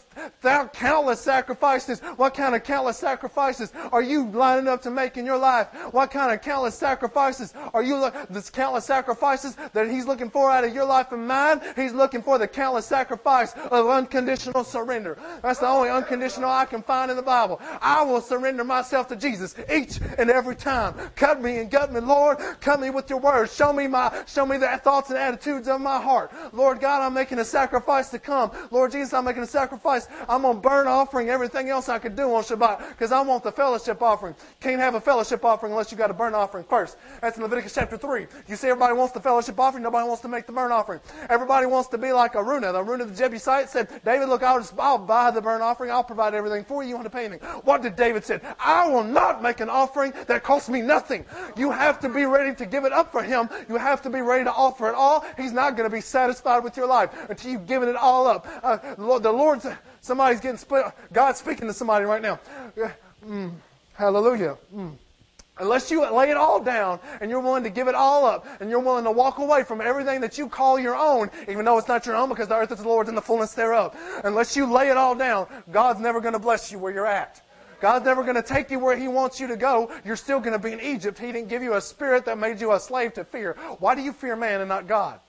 countless sacrifices. What kind of countless sacrifices are you lining up to make in your life? What kind of countless sacrifices are you this countless sacrifices that He's looking for out of your life and mine? He's looking for the countless sacrifice of unconditional surrender. That's the only unconditional I can find in the Bible. I will surrender myself to Jesus each and every time. Cut me and gut me, Lord. Cut me with your word. Show me the thoughts and attitudes of my heart. Lord God, I'm making a sacrifice to come. Lord Jesus, I'm making a sacrifice. I'm going to burn offering everything else I could do on Shabbat because I want the fellowship offering. Can't have a fellowship offering unless you got a burnt offering first. That's in Leviticus chapter 3. You see, everybody wants the fellowship offering. Nobody wants to make the burnt offering. Everybody wants to be like Aruna. The Aruna the Jebusite said, David, look, I'll buy the burnt offering. I'll provide everything for you. You don't have to pay anything. What did David say? I will not make an offering that costs me nothing. You have to be ready to give it up for Him. You have to be ready to offer it all. He's not going to be satisfied with your life until you've given it all up. The Lord's, somebody's getting split. God's speaking to somebody right now. Hallelujah. Unless you lay it all down and you're willing to give it all up and you're willing to walk away from everything that you call your own, even though it's not your own because the earth is the Lord's and the fullness thereof. Unless you lay it all down, God's never going to bless you where you're at. God's never going to take you where He wants you to go. You're still going to be in Egypt. He didn't give you a spirit that made you a slave to fear. Why do you fear man and not God?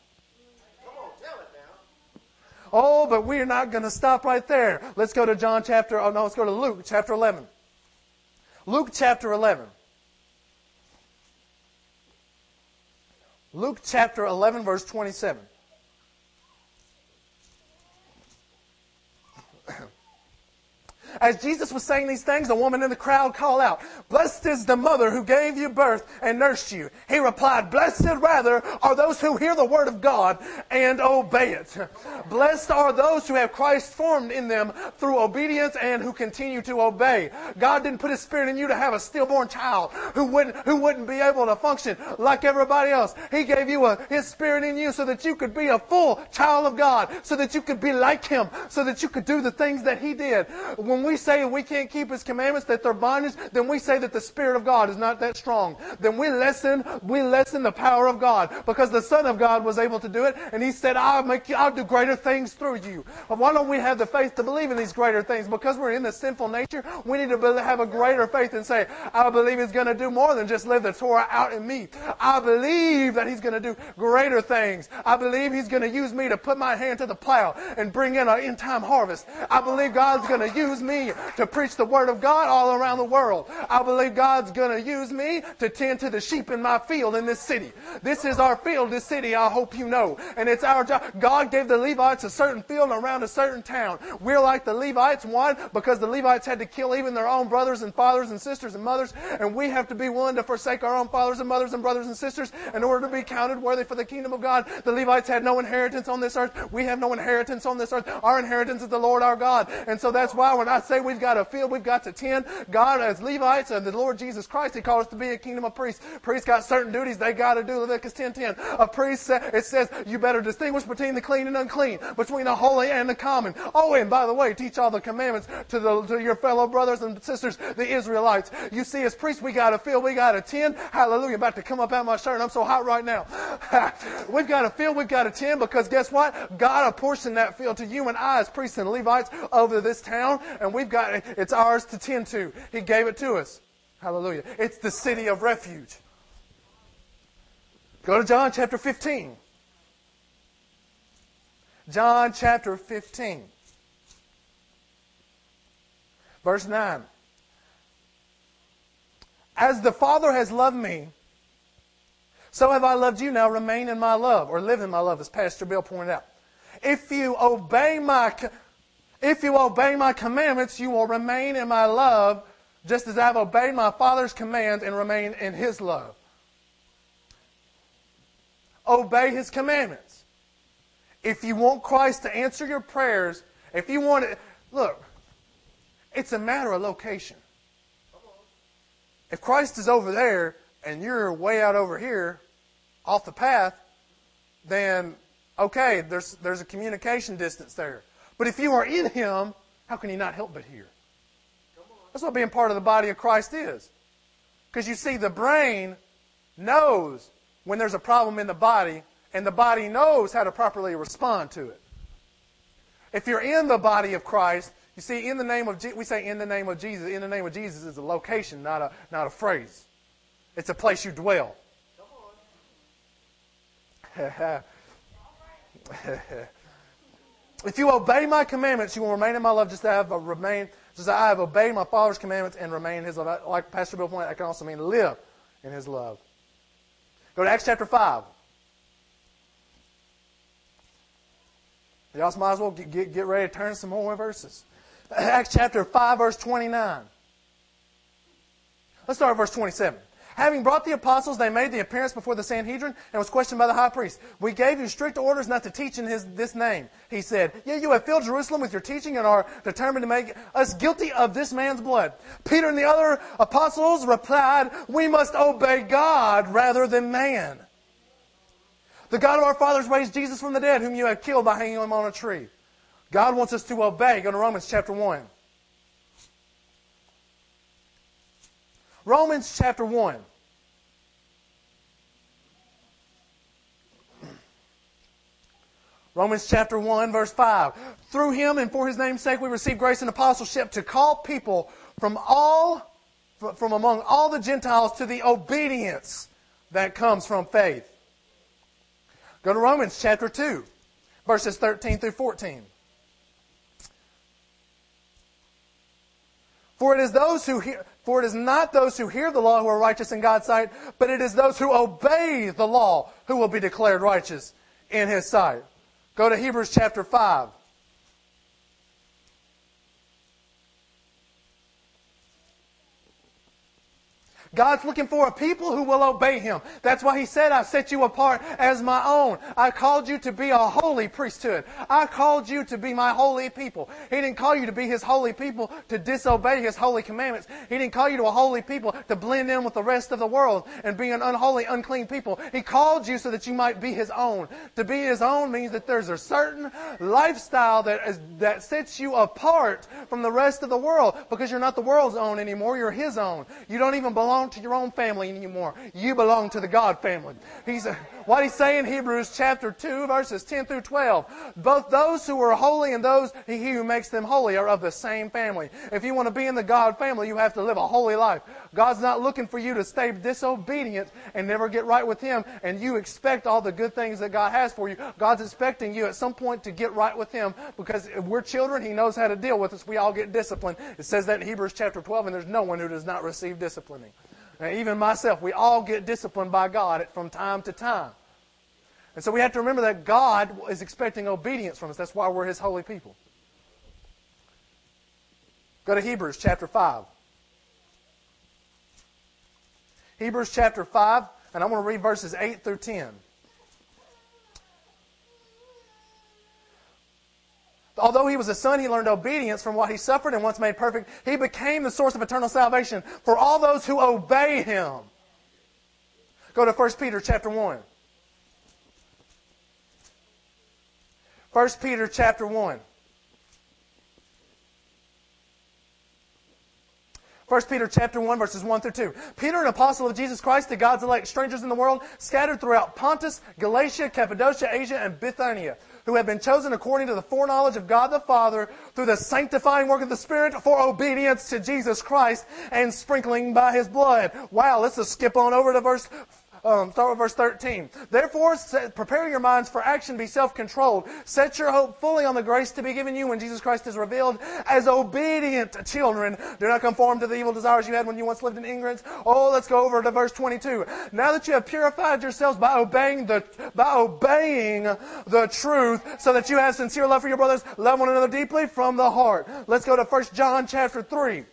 Oh, but we're not going to stop right there. Let's go to let's go to Luke chapter 11. Luke chapter 11. Luke chapter 11, verse 27. As Jesus was saying these things, a woman in the crowd called out, "Blessed is the mother who gave you birth and nursed you." He replied, "Blessed rather are those who hear the word of God and obey it." Blessed are those who have Christ formed in them through obedience and who continue to obey. God didn't put His Spirit in you to have a stillborn child who wouldn't be able to function like everybody else. He gave you His Spirit in you so that you could be a full child of God, so that you could be like Him, so that you could do the things that He did. When we say we can't keep His commandments, that they're bondage, then we say that the Spirit of God is not that strong. Then we lessen the power of God, because the Son of God was able to do it, and He said, I'll do greater things through you. But why don't we have the faith to believe in these greater things? Because we're in the sinful nature, we need to have a greater faith and say, I believe He's going to do more than just live the Torah out in me. I believe that He's going to do greater things. I believe He's going to use me to put my hand to the plow and bring in an end-time harvest. I believe God's going to use me to preach the Word of God all around the world. I believe God's going to use me to tend to the sheep in my field in this city. This is our field, this city, I hope you know. And it's our job. God gave the Levites a certain field around a certain town. We're like the Levites, one, because the Levites had to kill even their own brothers and fathers and sisters and mothers, and we have to be willing to forsake our own fathers and mothers and brothers and sisters in order to be counted worthy for the kingdom of God. The Levites had no inheritance on this earth. We have no inheritance on this earth. Our inheritance is the Lord our God. And so that's why when I say we've got a field, we've got to tend. God, as Levites and the Lord Jesus Christ, He called us to be a kingdom of priests. Priests got certain duties they got to do. Leviticus 10:10. A priest, it says, you better distinguish between the clean and unclean, between the holy and the common. Oh, and by the way, teach all the commandments to your fellow brothers and sisters, the Israelites. You see, as priests, we got a field, we got to tend. Hallelujah. About to come up out of my shirt, and I'm so hot right now. We've got a field, we've got to tend, because guess what? God apportioned that field to you and I as priests and Levites over this town, and it's ours to tend to. He gave it to us. Hallelujah. It's the city of refuge. Go to John chapter 15. John chapter 15. Verse 9. As the Father has loved me, so have I loved you. Now remain in my love, or live in my love, as Pastor Bill pointed out. If you obey my commandments, you will remain in my love, just as I have obeyed my Father's commands and remain in His love. Obey His commandments. If you want Christ to answer your prayers, if you want it, look, it's a matter of location. If Christ is over there and you're way out over here, off the path, then okay, there's a communication distance there. But if you are in Him, how can you not help but hear? That's what being part of the body of Christ is. Because you see, the brain knows when there's a problem in the body, and the body knows how to properly respond to it. If you're in the body of Christ, you see, in the name of we say in the name of Jesus. In the name of Jesus is a location, not a phrase. It's a place you dwell. If you obey my commandments, you will remain in my love, just as I have obeyed my Father's commandments and remain in his love. Like Pastor Bill pointed out, that can also mean live in his love. Go to Acts chapter 5. Y'all might as well get ready to turn some more verses. Acts chapter 5, verse 29. Let's start at verse 27. Having brought the apostles, they made the appearance before the Sanhedrin and was questioned by the high priest. We gave you strict orders not to teach in this name. He said, yet you have filled Jerusalem with your teaching and are determined to make us guilty of this man's blood. Peter and the other apostles replied, we must obey God rather than man. The God of our fathers raised Jesus from the dead, whom you have killed by hanging him on a tree. God wants us to obey. Go to Romans chapter 1. Romans chapter 1. Romans chapter 1, verse 5. Through him and for his name's sake we receive grace and apostleship to call people from among all the Gentiles to the obedience that comes from faith. Go to Romans chapter 2, verses 13 through 14. For it is not those who hear the law who are righteous in God's sight, but it is those who obey the law who will be declared righteous in his sight. Go to Hebrews chapter 5. God's looking for a people who will obey him. That's why he said, I set you apart as my own. I called you to be a holy priesthood. I called you to be my holy people. He didn't call you to be his holy people to disobey his holy commandments. He didn't call you to a holy people to blend in with the rest of the world and be an unholy, unclean people. He called you so that you might be his own. To be his own means that there's a certain lifestyle that sets you apart from the rest of the world, because you're not the world's own anymore. You're his own. You don't even belong to your own family anymore. You belong to the God family. What he's saying in Hebrews chapter 2, verses 10 through 12. Both those who are holy and he who makes them holy are of the same family. If you want to be in the God family, you have to live a holy life. God's not looking for you to stay disobedient and never get right with him, and you expect all the good things that God has for you. God's expecting you at some point to get right with him, because if we're children, he knows how to deal with us. We all get disciplined. It says that in Hebrews chapter 12, and there's no one who does not receive disciplining. Now, even myself, we all get disciplined by God from time to time. And so we have to remember that God is expecting obedience from us. That's why we're his holy people. Go to Hebrews chapter 5. Hebrews chapter 5, and I'm going to read verses 8 through 10. Although he was a son, he learned obedience from what he suffered, and once made perfect, he became the source of eternal salvation for all those who obey him. Go to 1 Peter chapter 1. 1 Peter chapter 1. 1 Peter chapter 1, verses 1 through 2. Peter, an apostle of Jesus Christ, to God's elect strangers in the world, scattered throughout Pontus, Galatia, Cappadocia, Asia, and Bithynia, who have been chosen according to the foreknowledge of God the Father through the sanctifying work of the Spirit for obedience to Jesus Christ and sprinkling by his blood. Wow, let's just skip on over to start with verse 13. Therefore, prepare your minds for action, be self-controlled. Set your hope fully on the grace to be given you when Jesus Christ is revealed. As obedient children, do not conform to the evil desires you had when you once lived in ignorance. Oh, let's go over to verse 22. Now that you have purified yourselves by obeying the truth, so that you have sincere love for your brothers, love one another deeply from the heart. Let's go to 1 John chapter 3.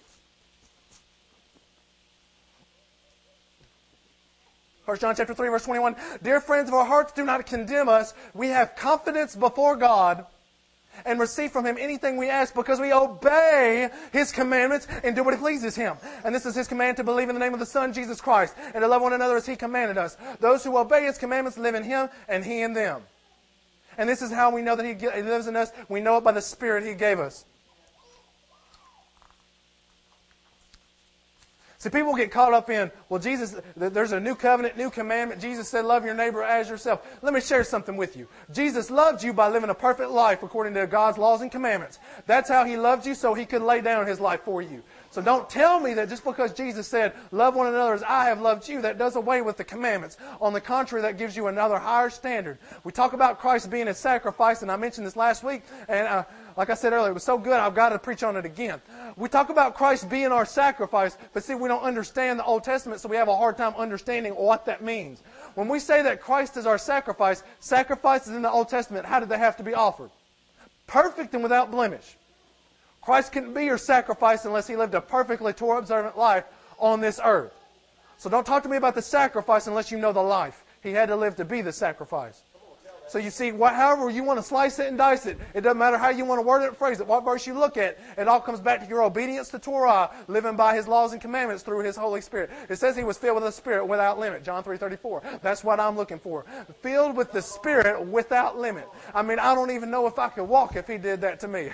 1 John chapter 3, verse 21. Dear friends of our hearts, do not condemn us. We have confidence before God and receive from him anything we ask, because we obey his commandments and do what pleases him. And this is his command, to believe in the name of the Son, Jesus Christ, and to love one another as he commanded us. Those who obey his commandments live in him and he in them. And this is how we know that he lives in us. We know it by the Spirit he gave us. See, people get caught up in, well, Jesus, there's a new covenant, new commandment. Jesus said, love your neighbor as yourself. Let me share something with you. Jesus loved you by living a perfect life according to God's laws and commandments. That's how He loved you, so He could lay down His life for you. So don't tell me that just because Jesus said, love one another as I have loved you, that does away with the commandments. On the contrary, that gives you another higher standard. We talk about Christ being a sacrifice, and I mentioned this last week, and like I said earlier, it was so good, I've got to preach on it again. We talk about Christ being our sacrifice, but see, we don't understand the Old Testament, so we have a hard time understanding what that means. When we say that Christ is our sacrifice, sacrifices in the Old Testament, how did they have to be offered? Perfect and without blemish. Christ couldn't be your sacrifice unless He lived a perfectly Torah observant life on this earth. So don't talk to me about the sacrifice unless you know the life. He had to live to be the sacrifice. So you see, however you want to slice it and dice it, it doesn't matter how you want to word it and phrase it, what verse you look at, it all comes back to your obedience to Torah, living by His laws and commandments through His Holy Spirit. It says He was filled with the Spirit without limit, John 3:34. That's what I'm looking for. Filled with the Spirit without limit. I mean, I don't even know if I could walk if He did that to me.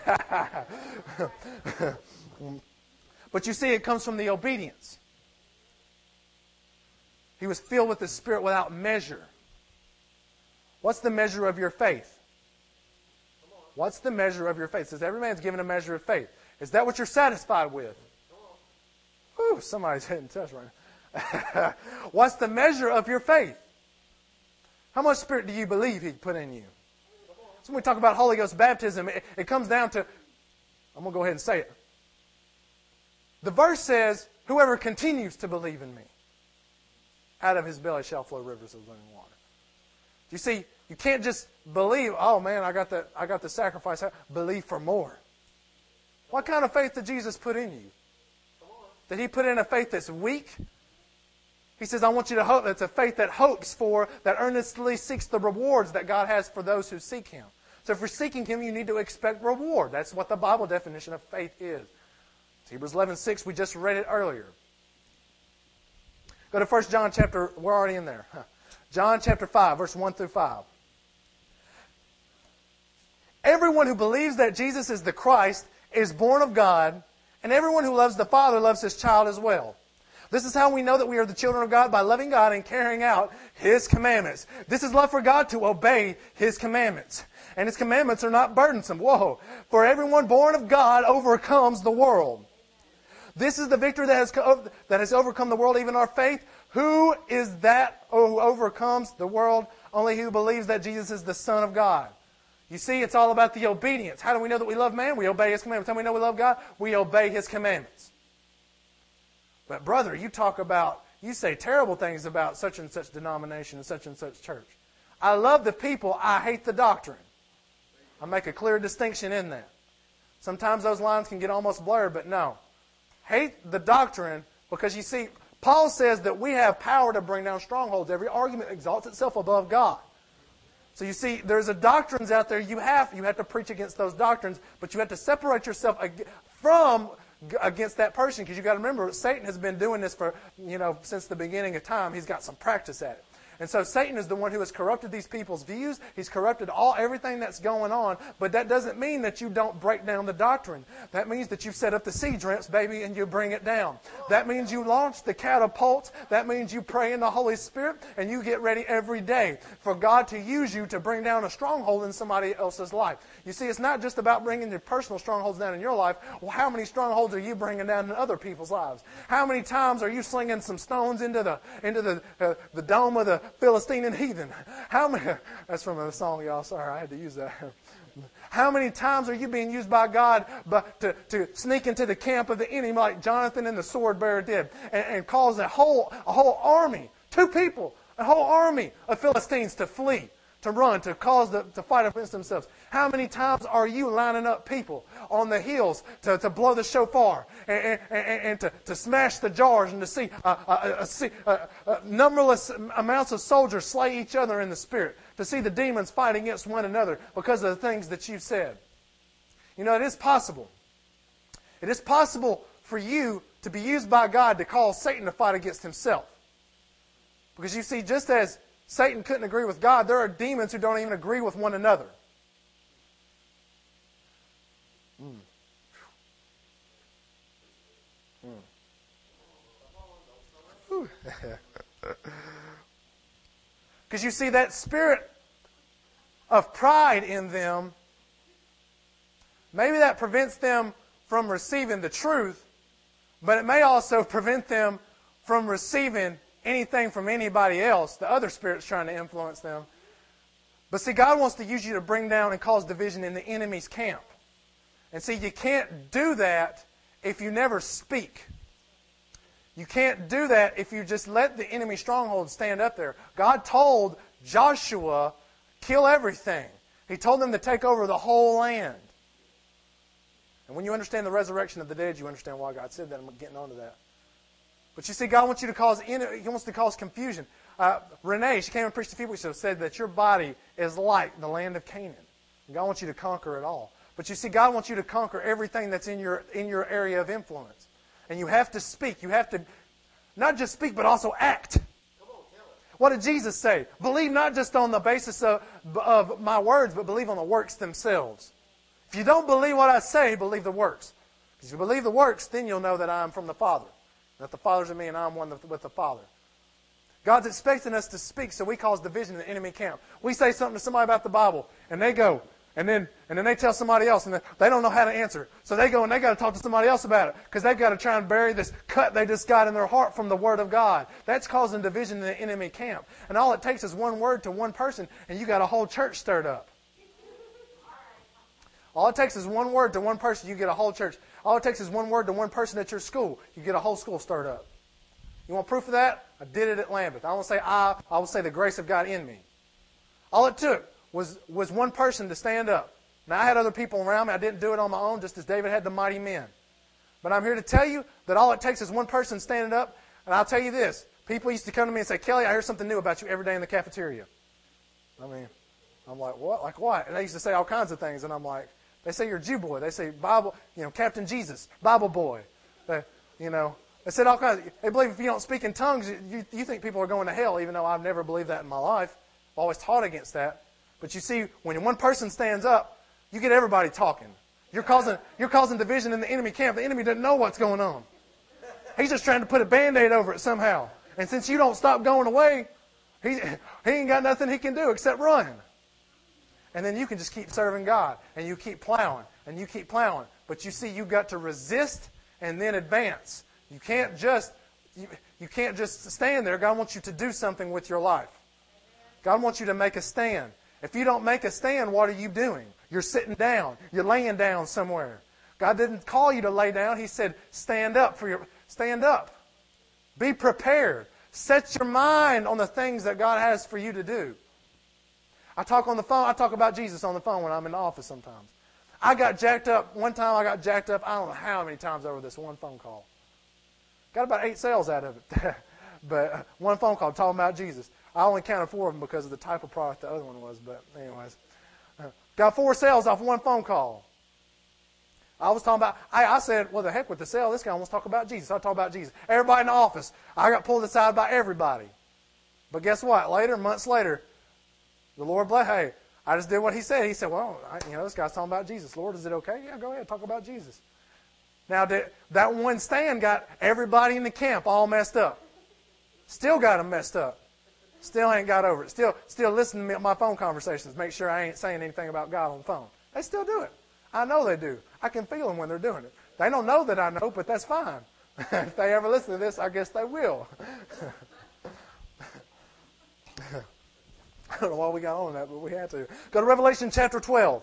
But you see, it comes from the obedience. He was filled with the Spirit without measure. What's the measure of your faith? What's the measure of your faith? It says every man's given a measure of faith. Is that what you're satisfied with? Whew, somebody's hitting touch right now. What's the measure of your faith? How much Spirit do you believe He put in you? So when we talk about Holy Ghost baptism, it comes down to, I'm going to go ahead and say it. The verse says, whoever continues to believe in me, out of his belly shall flow rivers of living water. You see, you can't just believe, oh man, I got the sacrifice. Believe for more. What kind of faith did Jesus put in you? Did He put in a faith that's weak? He says, I want you to hope. It's a faith that hopes for, that earnestly seeks the rewards that God has for those who seek Him. So if you're seeking Him, you need to expect reward. That's what the Bible definition of faith is. It's Hebrews 11:6, we just read it earlier. Go to 1 John chapter, we're already in there. John chapter 5, verse 1 through 5. Everyone who believes that Jesus is the Christ is born of God, and everyone who loves the Father loves his child as well. This is how we know that we are the children of God, by loving God and carrying out His commandments. This is love for God, to obey His commandments. And His commandments are not burdensome. Whoa! For everyone born of God overcomes the world. This is the victory that has overcome the world, even our faith. Who is that who overcomes the world? Only he who believes that Jesus is the Son of God. You see, it's all about the obedience. How do we know that we love man? We obey His commandments. How do we know we love God? We obey His commandments. But brother, you say terrible things about such and such denomination and such church. I love the people. I hate the doctrine. I make a clear distinction in that. Sometimes those lines can get almost blurred, but no. Hate the doctrine because you see, Paul says that we have power to bring down strongholds. Every argument exalts itself above God. So you see, there's doctrines out there you have to preach against those doctrines, but you have to separate yourself against that person, because you've got to remember, Satan has been doing this for, since the beginning of time. He's got some practice at it. And so Satan is the one who has corrupted these people's views. He's corrupted everything that's going on. But that doesn't mean that you don't break down the doctrine. That means that you set up the siege ramps, baby, and you bring it down. That means you launch the catapults. That means you pray in the Holy Spirit, and you get ready every day for God to use you to bring down a stronghold in somebody else's life. You see, it's not just about bringing your personal strongholds down in your life. Well, how many strongholds are you bringing down in other people's lives? How many times are you slinging some stones into the dome of the Philistine and heathen? How many? That's from a song, y'all. Sorry, I had to use that. How many times are you being used by God to sneak into the camp of the enemy like Jonathan and the sword bearer did, and cause a whole army, two people, a whole army of Philistines to flee, to run, to fight against themselves? How many times are you lining up people on the hills to blow the shofar and to smash the jars and to see numberless amounts of soldiers slay each other in the spirit, to see the demons fight against one another because of the things that you've said? It is possible. It is possible for you to be used by God to cause Satan to fight against himself. Because you see, just as Satan couldn't agree with God, there are demons who don't even agree with one another. Because you see, that spirit of pride in them, maybe that prevents them from receiving the truth, but it may also prevent them from receiving anything from anybody else, the other spirits trying to influence them. But see, God wants to use you to bring down and cause division in the enemy's camp. And see, you can't do that if you never speak. You can't do that if you just let the enemy stronghold stand up there. God told Joshua, kill everything. He told them to take over the whole land. And when you understand the resurrection of the dead, you understand why God said that. I'm getting on to that. But you see, God wants you to cause He wants to cause confusion. Renee, she came and preached a few weeks ago, said that your body is like the land of Canaan. And God wants you to conquer it all. But you see, God wants you to conquer everything that's in your area of influence. And you have to speak. You have to not just speak, but also act. What did Jesus say? Believe not just on the basis of my words, but believe on the works themselves. If you don't believe what I say, believe the works. If you believe the works, then you'll know that I am from the Father. That the Father's in me and I'm one with the Father. God's expecting us to speak, so we cause division in the enemy camp. We say something to somebody about the Bible, and they go, and then they tell somebody else, and they don't know how to answer. So they go and they got to talk to somebody else about it, because they've got to try and bury this cut they just got in their heart from the Word of God. That's causing division in the enemy camp. And all it takes is one word to one person, and you got a whole church stirred up. All it takes is one word to one person, you get a whole church. All it takes is one word to one person at your school, you get a whole school stirred up. You want proof of that? I did it at Lambeth. I won't say I will say the grace of God in me. All it took was one person to stand up. Now, I had other people around me. I didn't do it on my own, just as David had the mighty men. But I'm here to tell you that all it takes is one person standing up. And I'll tell you this. People used to come to me and say, Kelly, I hear something new about you every day in the cafeteria. I mean, I'm like, what? Like what? And they used to say all kinds of things. And I'm like, they say you're a Jew boy. They say Bible, Captain Jesus, Bible boy. They said all kinds. They believe if you don't speak in tongues, you think people are going to hell, even though I've never believed that in my life. I've always taught against that. But you see, when one person stands up, you get everybody talking. You're causing division in the enemy camp. The enemy doesn't know what's going on. He's just trying to put a Band-Aid over it somehow. And since you don't stop going away, he ain't got nothing he can do except run. And then you can just keep serving God. And you keep plowing. And you keep plowing. But you see, you've got to resist and then advance. You can't just stand there. God wants you to do something with your life. God wants you to make a stand. If you don't make a stand, what are you doing? You're sitting down. You're laying down somewhere. God didn't call you to lay down. He said, stand up. Stand up. Be prepared. Set your mind on the things that God has for you to do. I talk on the phone. I talk about Jesus on the phone when I'm in the office sometimes. I got jacked up. One time I got jacked up, I don't know how many times over this one phone call. Got about 8 sales out of it. But one phone call talking about Jesus. I only counted 4 of them because of the type of product the other one was. But anyways, got 4 sales off one phone call. I was talking about, I said, well, the heck with the sale. This guy wants to talk about Jesus. I talk about Jesus. Everybody in the office, I got pulled aside by everybody. But guess what? Months later, the Lord bless. Hey, I just did what He said. He said, well, this guy's talking about Jesus. Lord, is it okay? Yeah, go ahead. Talk about Jesus. Now, that one stand got everybody in the camp all messed up. Still got them messed up. Still ain't got over it. Still listen to me, my phone conversations. Make sure I ain't saying anything about God on the phone. They still do it. I know they do. I can feel them when they're doing it. They don't know that I know, but that's fine. If they ever listen to this, I guess they will. I don't know why we got on that, but we had to. Go to Revelation chapter 12.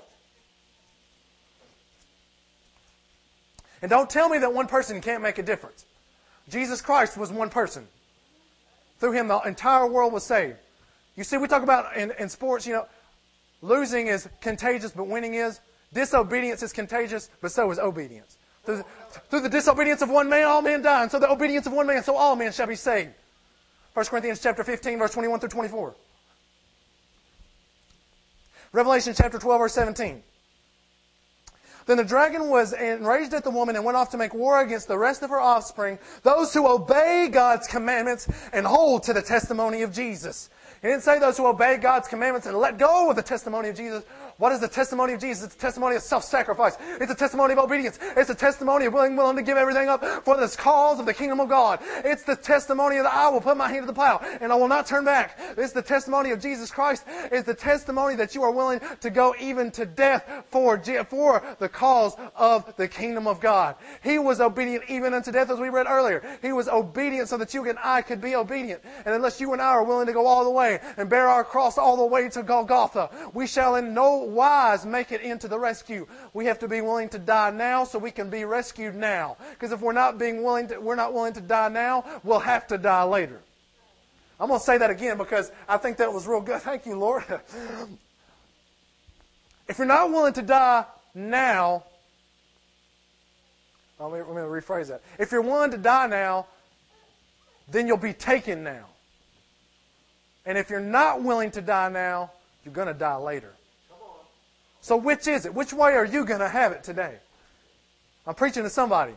And don't tell me that one person can't make a difference. Jesus Christ was one person. Through Him, the entire world was saved. You see, we talk about in sports, losing is contagious, but winning is. Disobedience is contagious, but so is obedience. Through the disobedience of one man, all men die. And so the obedience of one man, so all men shall be saved. 1 Corinthians chapter 15, verse 21 through 24. Revelation chapter 12, verse 17. Then the dragon was enraged at the woman and went off to make war against the rest of her offspring, those who obey God's commandments and hold to the testimony of Jesus. He didn't say those who obey God's commandments and let go of the testimony of Jesus. What is the testimony of Jesus? It's a testimony of self-sacrifice. It's a testimony of obedience. It's a testimony of willing to give everything up for this cause of the kingdom of God. It's the testimony that I will put my hand to the plow and I will not turn back. It's the testimony of Jesus Christ. It's the testimony that you are willing to go even to death for the cause of the kingdom of God. He was obedient even unto death, as we read earlier. He was obedient so that you and I could be obedient. And unless you and I are willing to go all the way and bear our cross all the way to Golgotha, we shall in no wise make it into the rescue. We have to be willing to die now so we can be rescued now. Because if we're not willing to die now, we'll have to die later. I'm going to say that again because I think that was real good. Thank you, Lord. If you're not willing to die now, let me rephrase that. If you're willing to die now, then you'll be taken now. And if you're not willing to die now, you're going to die later. So which is it? Which way are you going to have it today? I'm preaching to somebody.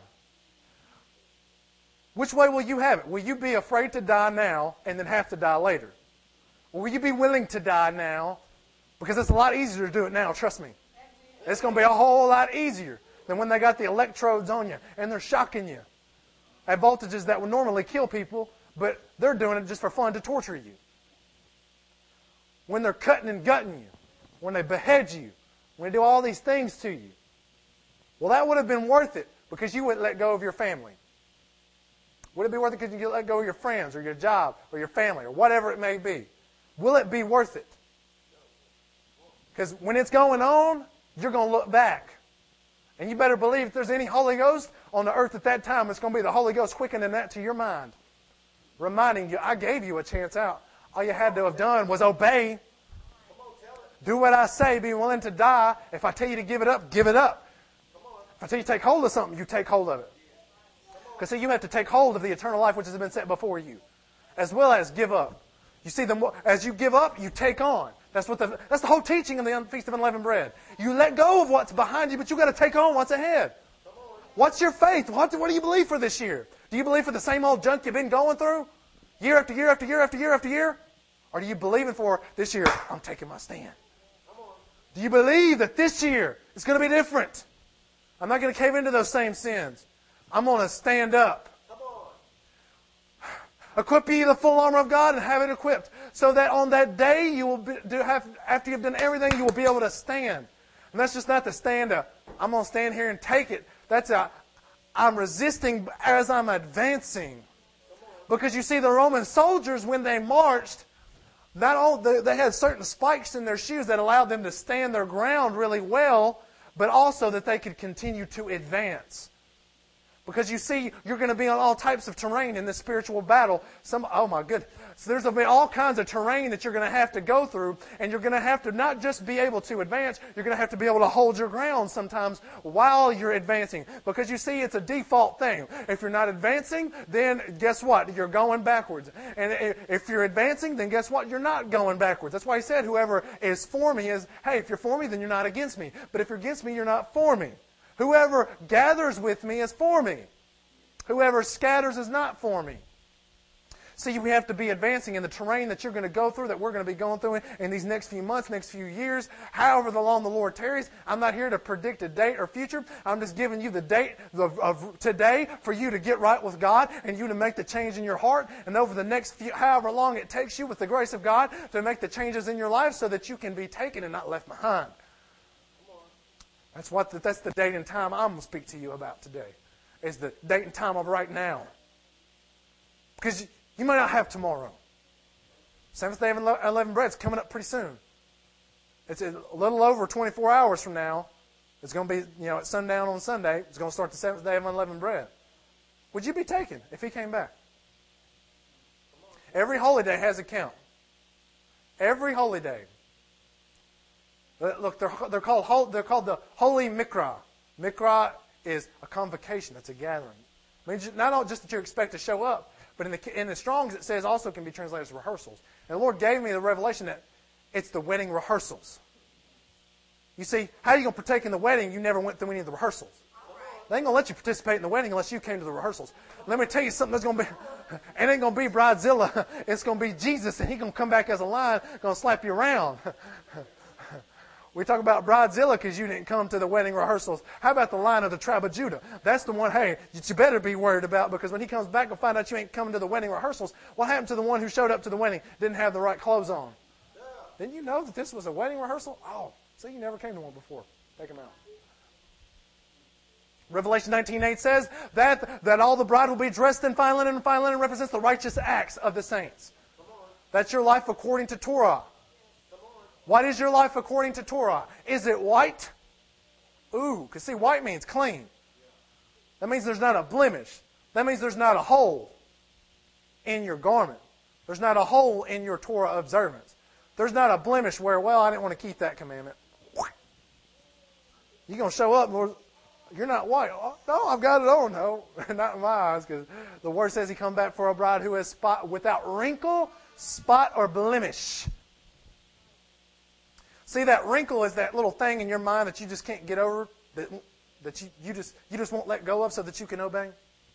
Which way will you have it? Will you be afraid to die now and then have to die later? Or will you be willing to die now? Because it's a lot easier to do it now, trust me. It's going to be a whole lot easier than when they got the electrodes on you and they're shocking you at voltages that would normally kill people, but they're doing it just for fun to torture you. When they're cutting and gutting you, when they behead you, when they do all these things to you. Well, that would have been worth it because you wouldn't let go of your family. Would it be worth it because you let go of your friends or your job or your family or whatever it may be? Will it be worth it? Because when it's going on, you're going to look back. And you better believe if there's any Holy Ghost on the earth at that time, it's going to be the Holy Ghost quickening that to your mind. Reminding you, I gave you a chance out. All you had to have done was obey. Do what I say. Be willing to die. If I tell you to give it up, give it up. If I tell you to take hold of something, you take hold of it. Because see, you have to take hold of the eternal life which has been set before you. As well as give up. You see, as you give up, you take on. That's the whole teaching of the Feast of Unleavened Bread. You let go of what's behind you, but you've got to take on what's ahead. What's your faith? What do you believe for this year? Do you believe for the same old junk you've been going through? Year after year after year after year after year? Or do you believe for this year, I'm taking my stand? Do you believe that this year is going to be different? I'm not going to cave into those same sins. I'm going to stand up. Equip ye the full armor of God and have it equipped, so that on that day you will after you've done everything, you will be able to stand. And that's just not the stand up. I'm going to stand here and take it. I'm resisting as I'm advancing. Because you see, the Roman soldiers, when they marched, they had certain spikes in their shoes that allowed them to stand their ground really well, but also that they could continue to advance. Because you see, you're going to be on all types of terrain in this spiritual battle. Oh my goodness. So there's going to be all kinds of terrain that you're going to have to go through, and you're going to have to not just be able to advance, you're going to have to be able to hold your ground sometimes while you're advancing. Because you see, it's a default thing. If you're not advancing, then guess what? You're going backwards. And if you're advancing, then guess what? You're not going backwards. That's why he said, whoever is for me is, hey, if you're for me, then you're not against me. But if you're against me, you're not for me. Whoever gathers with me is for me. Whoever scatters is not for me. See, we have to be advancing in the terrain that you're going to go through, that we're going to be going through in these next few months, next few years, however long the Lord tarries. I'm not here to predict a date or future. I'm just giving you the date of today for you to get right with God and you to make the change in your heart. And over the next however long it takes you with the grace of God to make the changes in your life so that you can be taken and not left behind. That's the date and time I'm going to speak to you about today. Is the date and time of right now. Because you might not have tomorrow. Seventh day of Unleavened Bread is coming up pretty soon. It's a little over 24 hours from now. It's going to be, at sundown on Sunday. It's going to start the seventh day of Unleavened Bread. Would you be taken if he came back? Every holy day has a count. Every holy day. Look, they're called the Holy Mikra. Mikra is a convocation. That's a gathering. I mean, not just that you expect to show up, but in the Strong's it says also can be translated as rehearsals. And the Lord gave me the revelation that it's the wedding rehearsals. You see, how are you going to partake in the wedding? You never went through any of the rehearsals. They ain't going to let you participate in the wedding unless you came to the rehearsals. Let me tell you something that's going to be, it ain't going to be Bridezilla. It's going to be Jesus, and he's going to come back as a lion, going to slap you around. We talk about Bridezilla because you didn't come to the wedding rehearsals. How about the Lion of the tribe of Judah? That's the one, hey, you better be worried about, because when he comes back and find out you ain't coming to the wedding rehearsals, what happened to the one who showed up to the wedding, didn't have the right clothes on? Didn't you know that this was a wedding rehearsal? Oh, so you never came to one before. Take him out. Revelation 19:8 says that all the bride will be dressed in fine linen, and fine linen represents the righteous acts of the saints. That's your life according to Torah. What is your life according to Torah? Is it white? Ooh, because see, white means clean. That means there's not a blemish. That means there's not a hole in your garment. There's not a hole in your Torah observance. There's not a blemish where, well, I didn't want to keep that commandment. You're going to show up, Lord, you're not white. Oh, no, I've got it on. No, not in my eyes, because the Word says He come back for a bride who is spot without wrinkle, spot, or blemish. See, that wrinkle is that little thing in your mind that you just can't get over, that you just won't let go of so that you can obey.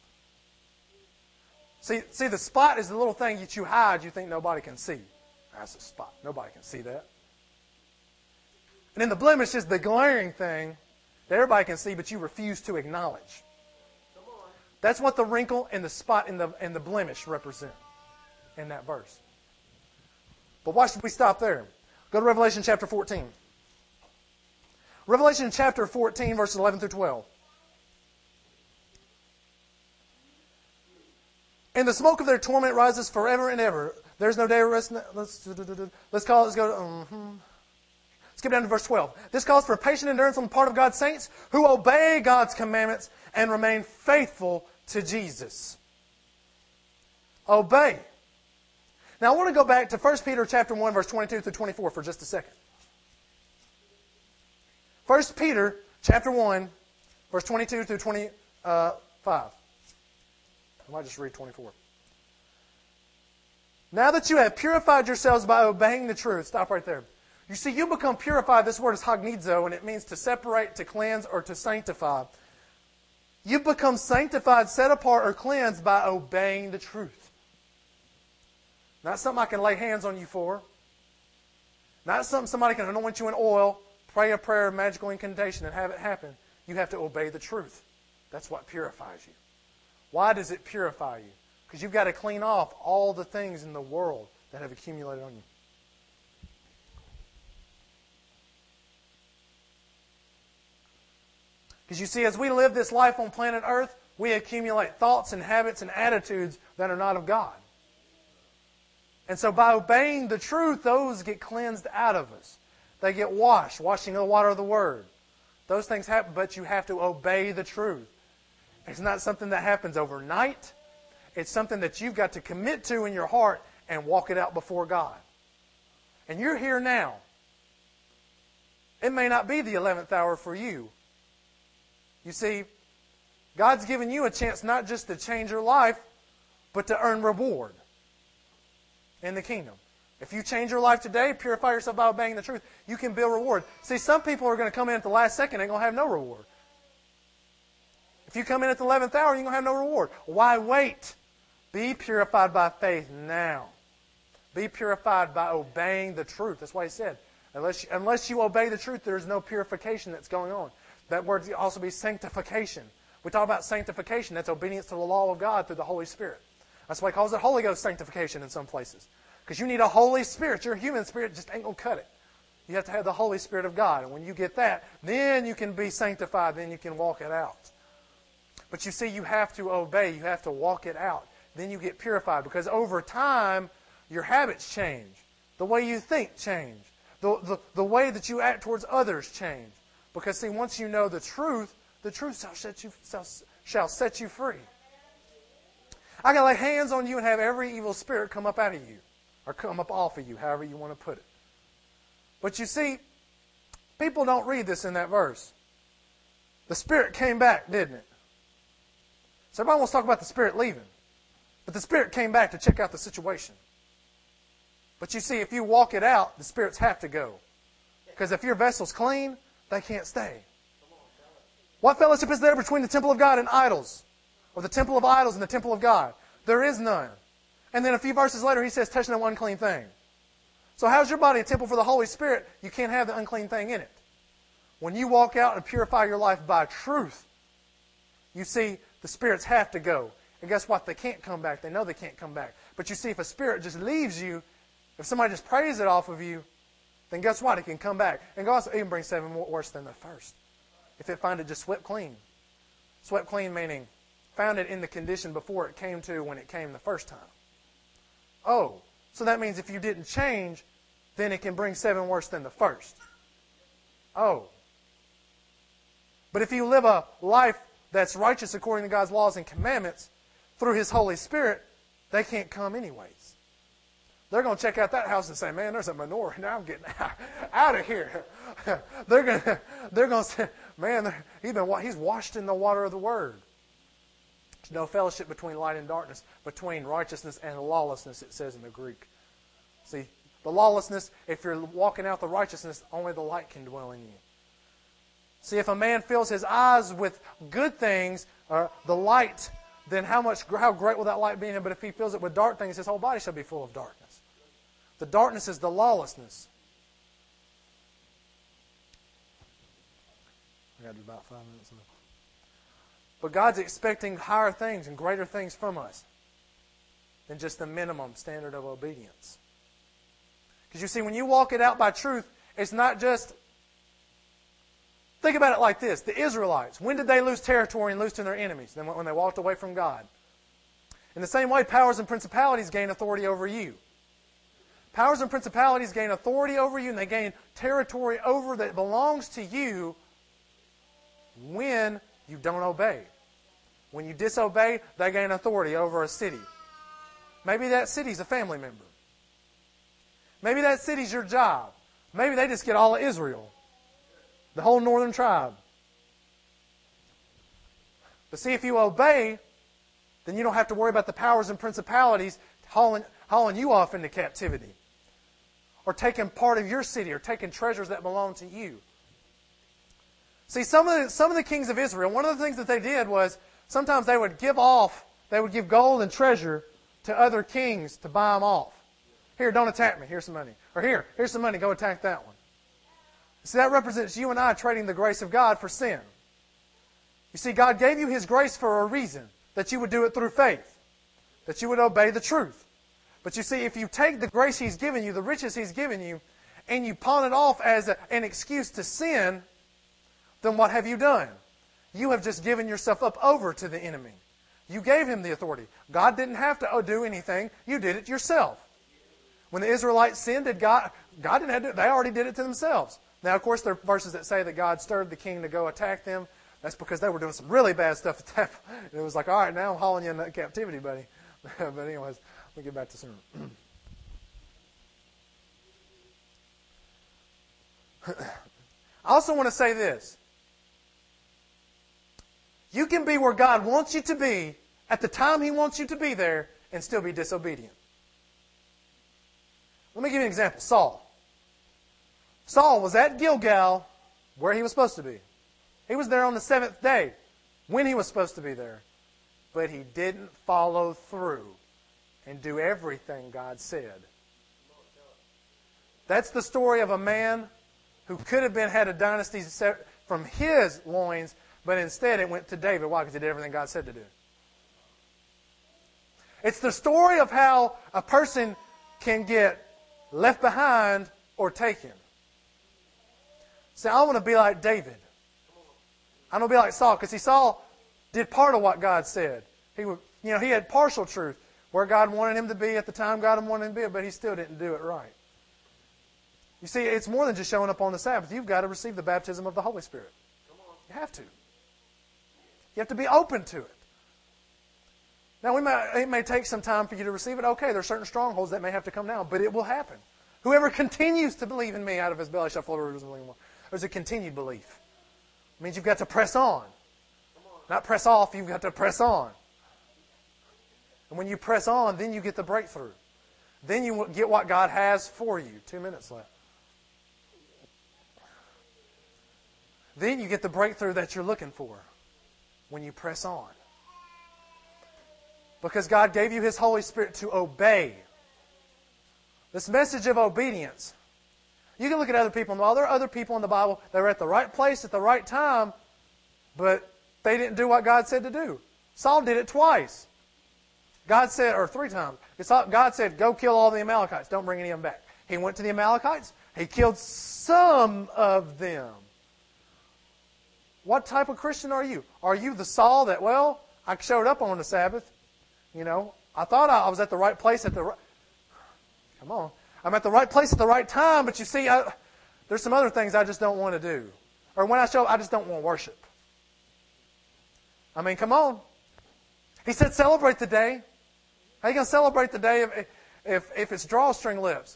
See, the spot is the little thing that you hide you think nobody can see. That's a spot. Nobody can see that. And then the blemish is the glaring thing that everybody can see, but you refuse to acknowledge. That's what the wrinkle and the spot and the blemish represent in that verse. But why should we stop there? Go to Revelation chapter 14. Revelation chapter 14, verses 11 through 12. And the smoke of their torment rises forever and ever. There's no day of rest. Let's go. Skip down to verse 12. This calls for patient endurance on the part of God's saints who obey God's commandments and remain faithful to Jesus. Obey. Now I want to go back to 1 Peter chapter 1, verse 22 through 24 for just a second. 1 Peter chapter 1, verse 22 through 25. I might just read 24. Now that you have purified yourselves by obeying the truth. Stop right there. You see, you become purified. This word is hagnizo, and it means to separate, to cleanse, or to sanctify. You become sanctified, set apart, or cleansed by obeying the truth. Not something I can lay hands on you for. Not something somebody can anoint you in oil, pray a prayer of magical incantation, and have it happen. You have to obey the truth. That's what purifies you. Why does it purify you? Because you've got to clean off all the things in the world that have accumulated on you. Because you see, as we live this life on planet Earth, we accumulate thoughts and habits and attitudes that are not of God. And so by obeying the truth, those get cleansed out of us. They get washed, washing of the water of the Word. Those things happen, but you have to obey the truth. It's not something that happens overnight. It's something that you've got to commit to in your heart and walk it out before God. And you're here now. It may not be the 11th hour for you. You see, God's given you a chance not just to change your life, but to earn reward in the kingdom. If you change your life today, purify yourself by obeying the truth, you can build reward. See, some people are going to come in at the last second and ain't going to have no reward. If you come in at the 11th hour, you're going to have no reward. Why wait? Be purified by faith now. Be purified by obeying the truth. That's why he said, unless you obey the truth, there is no purification that's going on. That word can also be sanctification. We talk about sanctification. That's obedience to the law of God through the Holy Spirit. That's why he calls it Holy Ghost sanctification in some places. Because you need a Holy Spirit. Your human spirit just ain't going to cut it. You have to have the Holy Spirit of God. And when you get that, then you can be sanctified. Then you can walk it out. But you see, you have to obey. You have to walk it out. Then you get purified. Because over time, your habits change. The way you think change. The way that you act towards others change. Because see, once you know the truth shall set you free. I can lay hands on you and have every evil spirit come up out of you. Or come up off of you, however you want to put it. But you see, people don't read this in that verse. The Spirit came back, didn't it? So everybody wants to talk about the Spirit leaving. But the Spirit came back to check out the situation. But you see, if you walk it out, the spirits have to go. Because if your vessel's clean, they can't stay. What fellowship is there between the temple of God and idols? Or the temple of idols and the temple of God? There is none. And then a few verses later, he says, touch no unclean thing. So how's your body a temple for the Holy Spirit? You can't have the unclean thing in it. When you walk out and purify your life by truth, you see the spirits have to go. And guess what? They can't come back. They know they can't come back. But you see, if a spirit just leaves you, if somebody just prays it off of you, then guess what? It can come back. And God even brings 7 more worse than the first. If it find it just swept clean. Swept clean meaning found it in the condition before it came to when it came the first time. Oh, so that means if you didn't change, then it can bring 7 worse than the first. Oh. But if you live a life that's righteous according to God's laws and commandments through His Holy Spirit, they can't come anyways. They're going to check out that house and say, man, there's a menorah. Now I'm getting out of here. They're going to say, man, he's washed in the water of the Word. There's no fellowship between light and darkness, between righteousness and lawlessness, it says in the Greek. See, the lawlessness, if you're walking out the righteousness, only the light can dwell in you. See, if a man fills his eyes with good things, the light, then how great will that light be in him? But if he fills it with dark things, his whole body shall be full of darkness. The darkness is the lawlessness. I got about 5 minutes left. But God's expecting higher things and greater things from us than just the minimum standard of obedience. Because you see, when you walk it out by truth, it's not just... Think about it like this. The Israelites, when did they lose territory and lose to their enemies? Then when they walked away from God. In the same way, powers and principalities gain authority over you. Powers and principalities gain authority over you, and they gain territory over that belongs to you when you don't obey. When you disobey, they gain authority over a city. Maybe that city's a family member. Maybe that city's your job. Maybe they just get all of Israel. The whole northern tribe. But see, if you obey, then you don't have to worry about the powers and principalities hauling you off into captivity. Or taking part of your city, or taking treasures that belong to you. See, some of the kings of Israel, one of the things that they did was, sometimes they would give gold and treasure to other kings to buy them off. Here, don't attack me. Here's some money. Or here's some money. Go attack that one. See, that represents you and I trading the grace of God for sin. You see, God gave you His grace for a reason. That you would do it through faith. That you would obey the truth. But you see, if you take the grace He's given you, the riches He's given you, and you pawn it off as an excuse to sin, then what have you done? You have just given yourself up over to the enemy. You gave him the authority. God didn't have to do anything. You did it yourself. When the Israelites sinned, God didn't have to. They already did it to themselves. Now, of course, there are verses that say that God stirred the king to go attack them. That's because they were doing some really bad stuff at that point. It was like, all right, now I'm hauling you into captivity, buddy. But anyways, let me get back to sermon. I also want to say this. You can be where God wants you to be at the time He wants you to be there and still be disobedient. Let me give you an example. Saul was at Gilgal where he was supposed to be. He was there on the 7th day when he was supposed to be there. But he didn't follow through and do everything God said. That's the story of a man who could have had a dynasty from his loins, but instead it went to David. Why? Because he did everything God said to do. It's the story of how a person can get left behind or taken. See, I want to be like David. I don't want to be like Saul, because Saul did part of what God said. He had partial truth where God wanted him to be at the time God wanted him to be, but he still didn't do it right. You see, it's more than just showing up on the Sabbath. You've got to receive the baptism of the Holy Spirit. You have to. You have to be open to it. Now, it may take some time for you to receive it. Okay, there are certain strongholds that may have to come down, but it will happen. Whoever continues to believe in me, out of his belly shall flow rivers of living water. There's a continued belief. It means you've got to press on. Not press off, you've got to press on. And when you press on, then you get the breakthrough. Then you get what God has for you. 2 minutes left. Then you get the breakthrough that you're looking for when you press on. Because God gave you His Holy Spirit to obey. This message of obedience. You can look at other people. Well, there are other people in the Bible that were at the right place at the right time, but they didn't do what God said to do. Saul did it twice. God said, or 3 times. God said, go kill all the Amalekites. Don't bring any of them back. He went to the Amalekites. He killed some of them. What type of Christian are you? Are you the Saul that, well, I showed up on the Sabbath. You know, I thought I was at the right place at the right... Come on. I'm at the right place at the right time, but you see, there's some other things I just don't want to do. Or when I show up, I just don't want to worship. I mean, come on. He said celebrate the day. How are you going to celebrate the day if it's drawstring lips?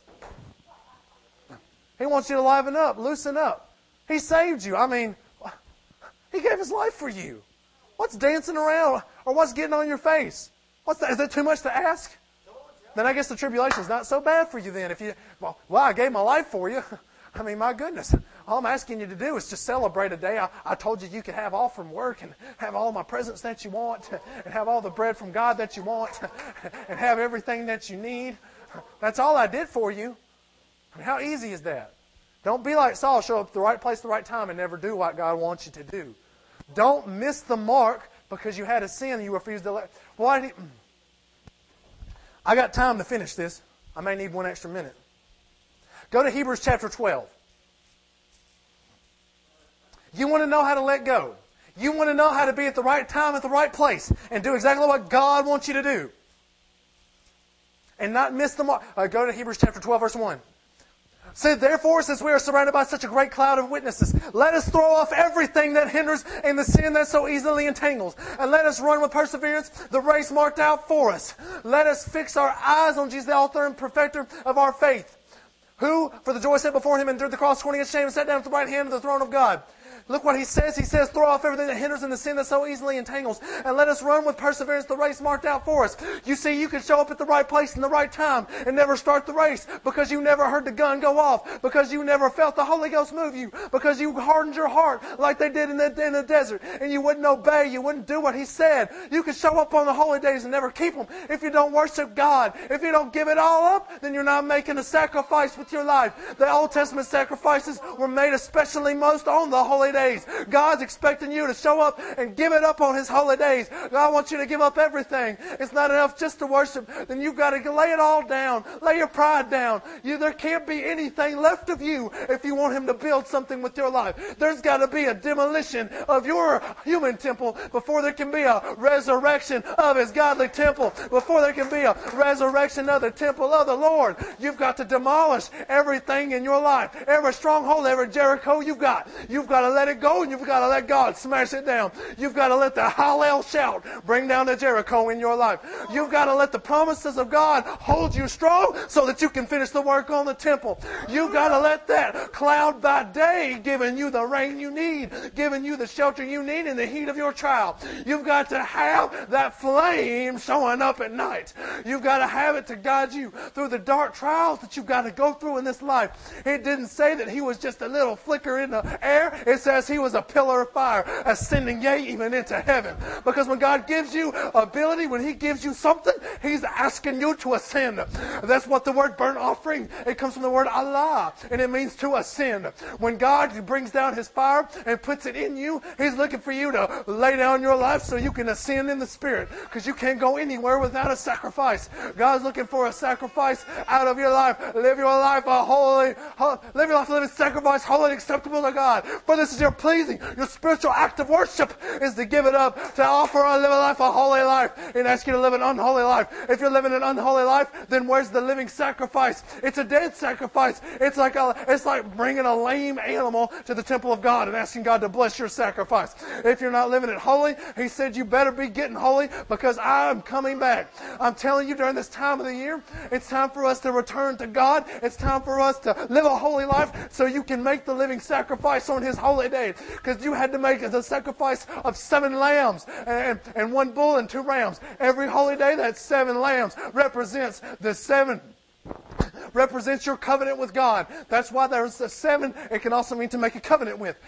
He wants you to liven up, loosen up. He saved you. I mean, He gave His life for you. What's dancing around or what's getting on your face? What's that? Is that too much to ask? Then I guess the tribulation is not so bad for you then. If you, well, I gave my life for you. I mean, my goodness. All I'm asking you to do is just celebrate a day. I told you you could have off from work and have all my presents that you want and have all the bread from God that you want and have everything that you need. That's all I did for you. I mean, how easy is that? Don't be like Saul, show up at the right place at the right time and never do what God wants you to do. Don't miss the mark because you had a sin and you refused to let... Why did he... I got time to finish this. I may need 1 extra minute. Go to Hebrews chapter 12. You want to know how to let go. You want to know how to be at the right time, at the right place, and do exactly what God wants you to do. And not miss the mark. Go to Hebrews chapter 12, verse 1. Said, therefore, since we are surrounded by such a great cloud of witnesses, let us throw off everything that hinders and the sin that so easily entangles, and let us run with perseverance the race marked out for us. Let us fix our eyes on Jesus, the author and perfecter of our faith, who, for the joy set before Him, endured the cross, scorning its shame, and sat down at the right hand of the throne of God. Look what he says. He says, throw off everything that hinders and the sin that so easily entangles, and let us run with perseverance the race marked out for us. You see, you can show up at the right place in the right time and never start the race because you never heard the gun go off, because you never felt the Holy Ghost move you, because you hardened your heart like they did in the desert, and you wouldn't obey, you wouldn't do what He said. You can show up on the holy days and never keep them if you don't worship God. If you don't give it all up, then you're not making a sacrifice with your life. The Old Testament sacrifices were made especially most on the holy days. God's expecting you to show up and give it up on His holy days. God wants you to give up everything. It's not enough just to worship. Then you've got to lay it all down. Lay your pride down. There can't be anything left of you if you want Him to build something with your life. There's got to be a demolition of your human temple before there can be a resurrection of His godly temple. Before there can be a resurrection of the temple of the Lord. You've got to demolish everything in your life. Every stronghold, every Jericho you've got. You've got to let it go. And you've got to let God smash it down. You've got to let the Hallel shout bring down the Jericho in your life. You've got to let the promises of God hold you strong so that you can finish the work on the temple. You've got to let that cloud by day giving you the rain you need, giving you the shelter you need in the heat of your trial. You've got to have that flame showing up at night. You've got to have it to guide you through the dark trials that you've got to go through in this life. It didn't say that He was just a little flicker in the air. It says He was a pillar of fire, ascending, yea, even into heaven. Because when God gives you ability, when He gives you something, He's asking you to ascend. That's what the word burnt offering, it comes from the word Allah, and it means to ascend. When God brings down His fire and puts it in you, He's looking for you to lay down your life so you can ascend in the Spirit, because you can't go anywhere without a sacrifice. God's looking for a sacrifice out of your life. Live your life live your life a living sacrifice, holy and acceptable to God. For this is your pleasing. Your spiritual act of worship is to give it up, to offer and live a life, a holy life, and ask you to live an unholy life. If you're living an unholy life, then where's the living sacrifice? It's a dead sacrifice. It's like bringing a lame animal to the temple of God and asking God to bless your sacrifice. If you're not living it holy, He said you better be getting holy because I'm coming back. I'm telling you, during this time of the year, it's time for us to return to God. It's time for us to live a holy life so you can make the living sacrifice on His holy day. Because you had to make the sacrifice of 7 lambs and 1 bull and 2 rams. Every holy day, that 7 lambs represents your covenant with God. That's why there's a 7. It can also mean to make a covenant with.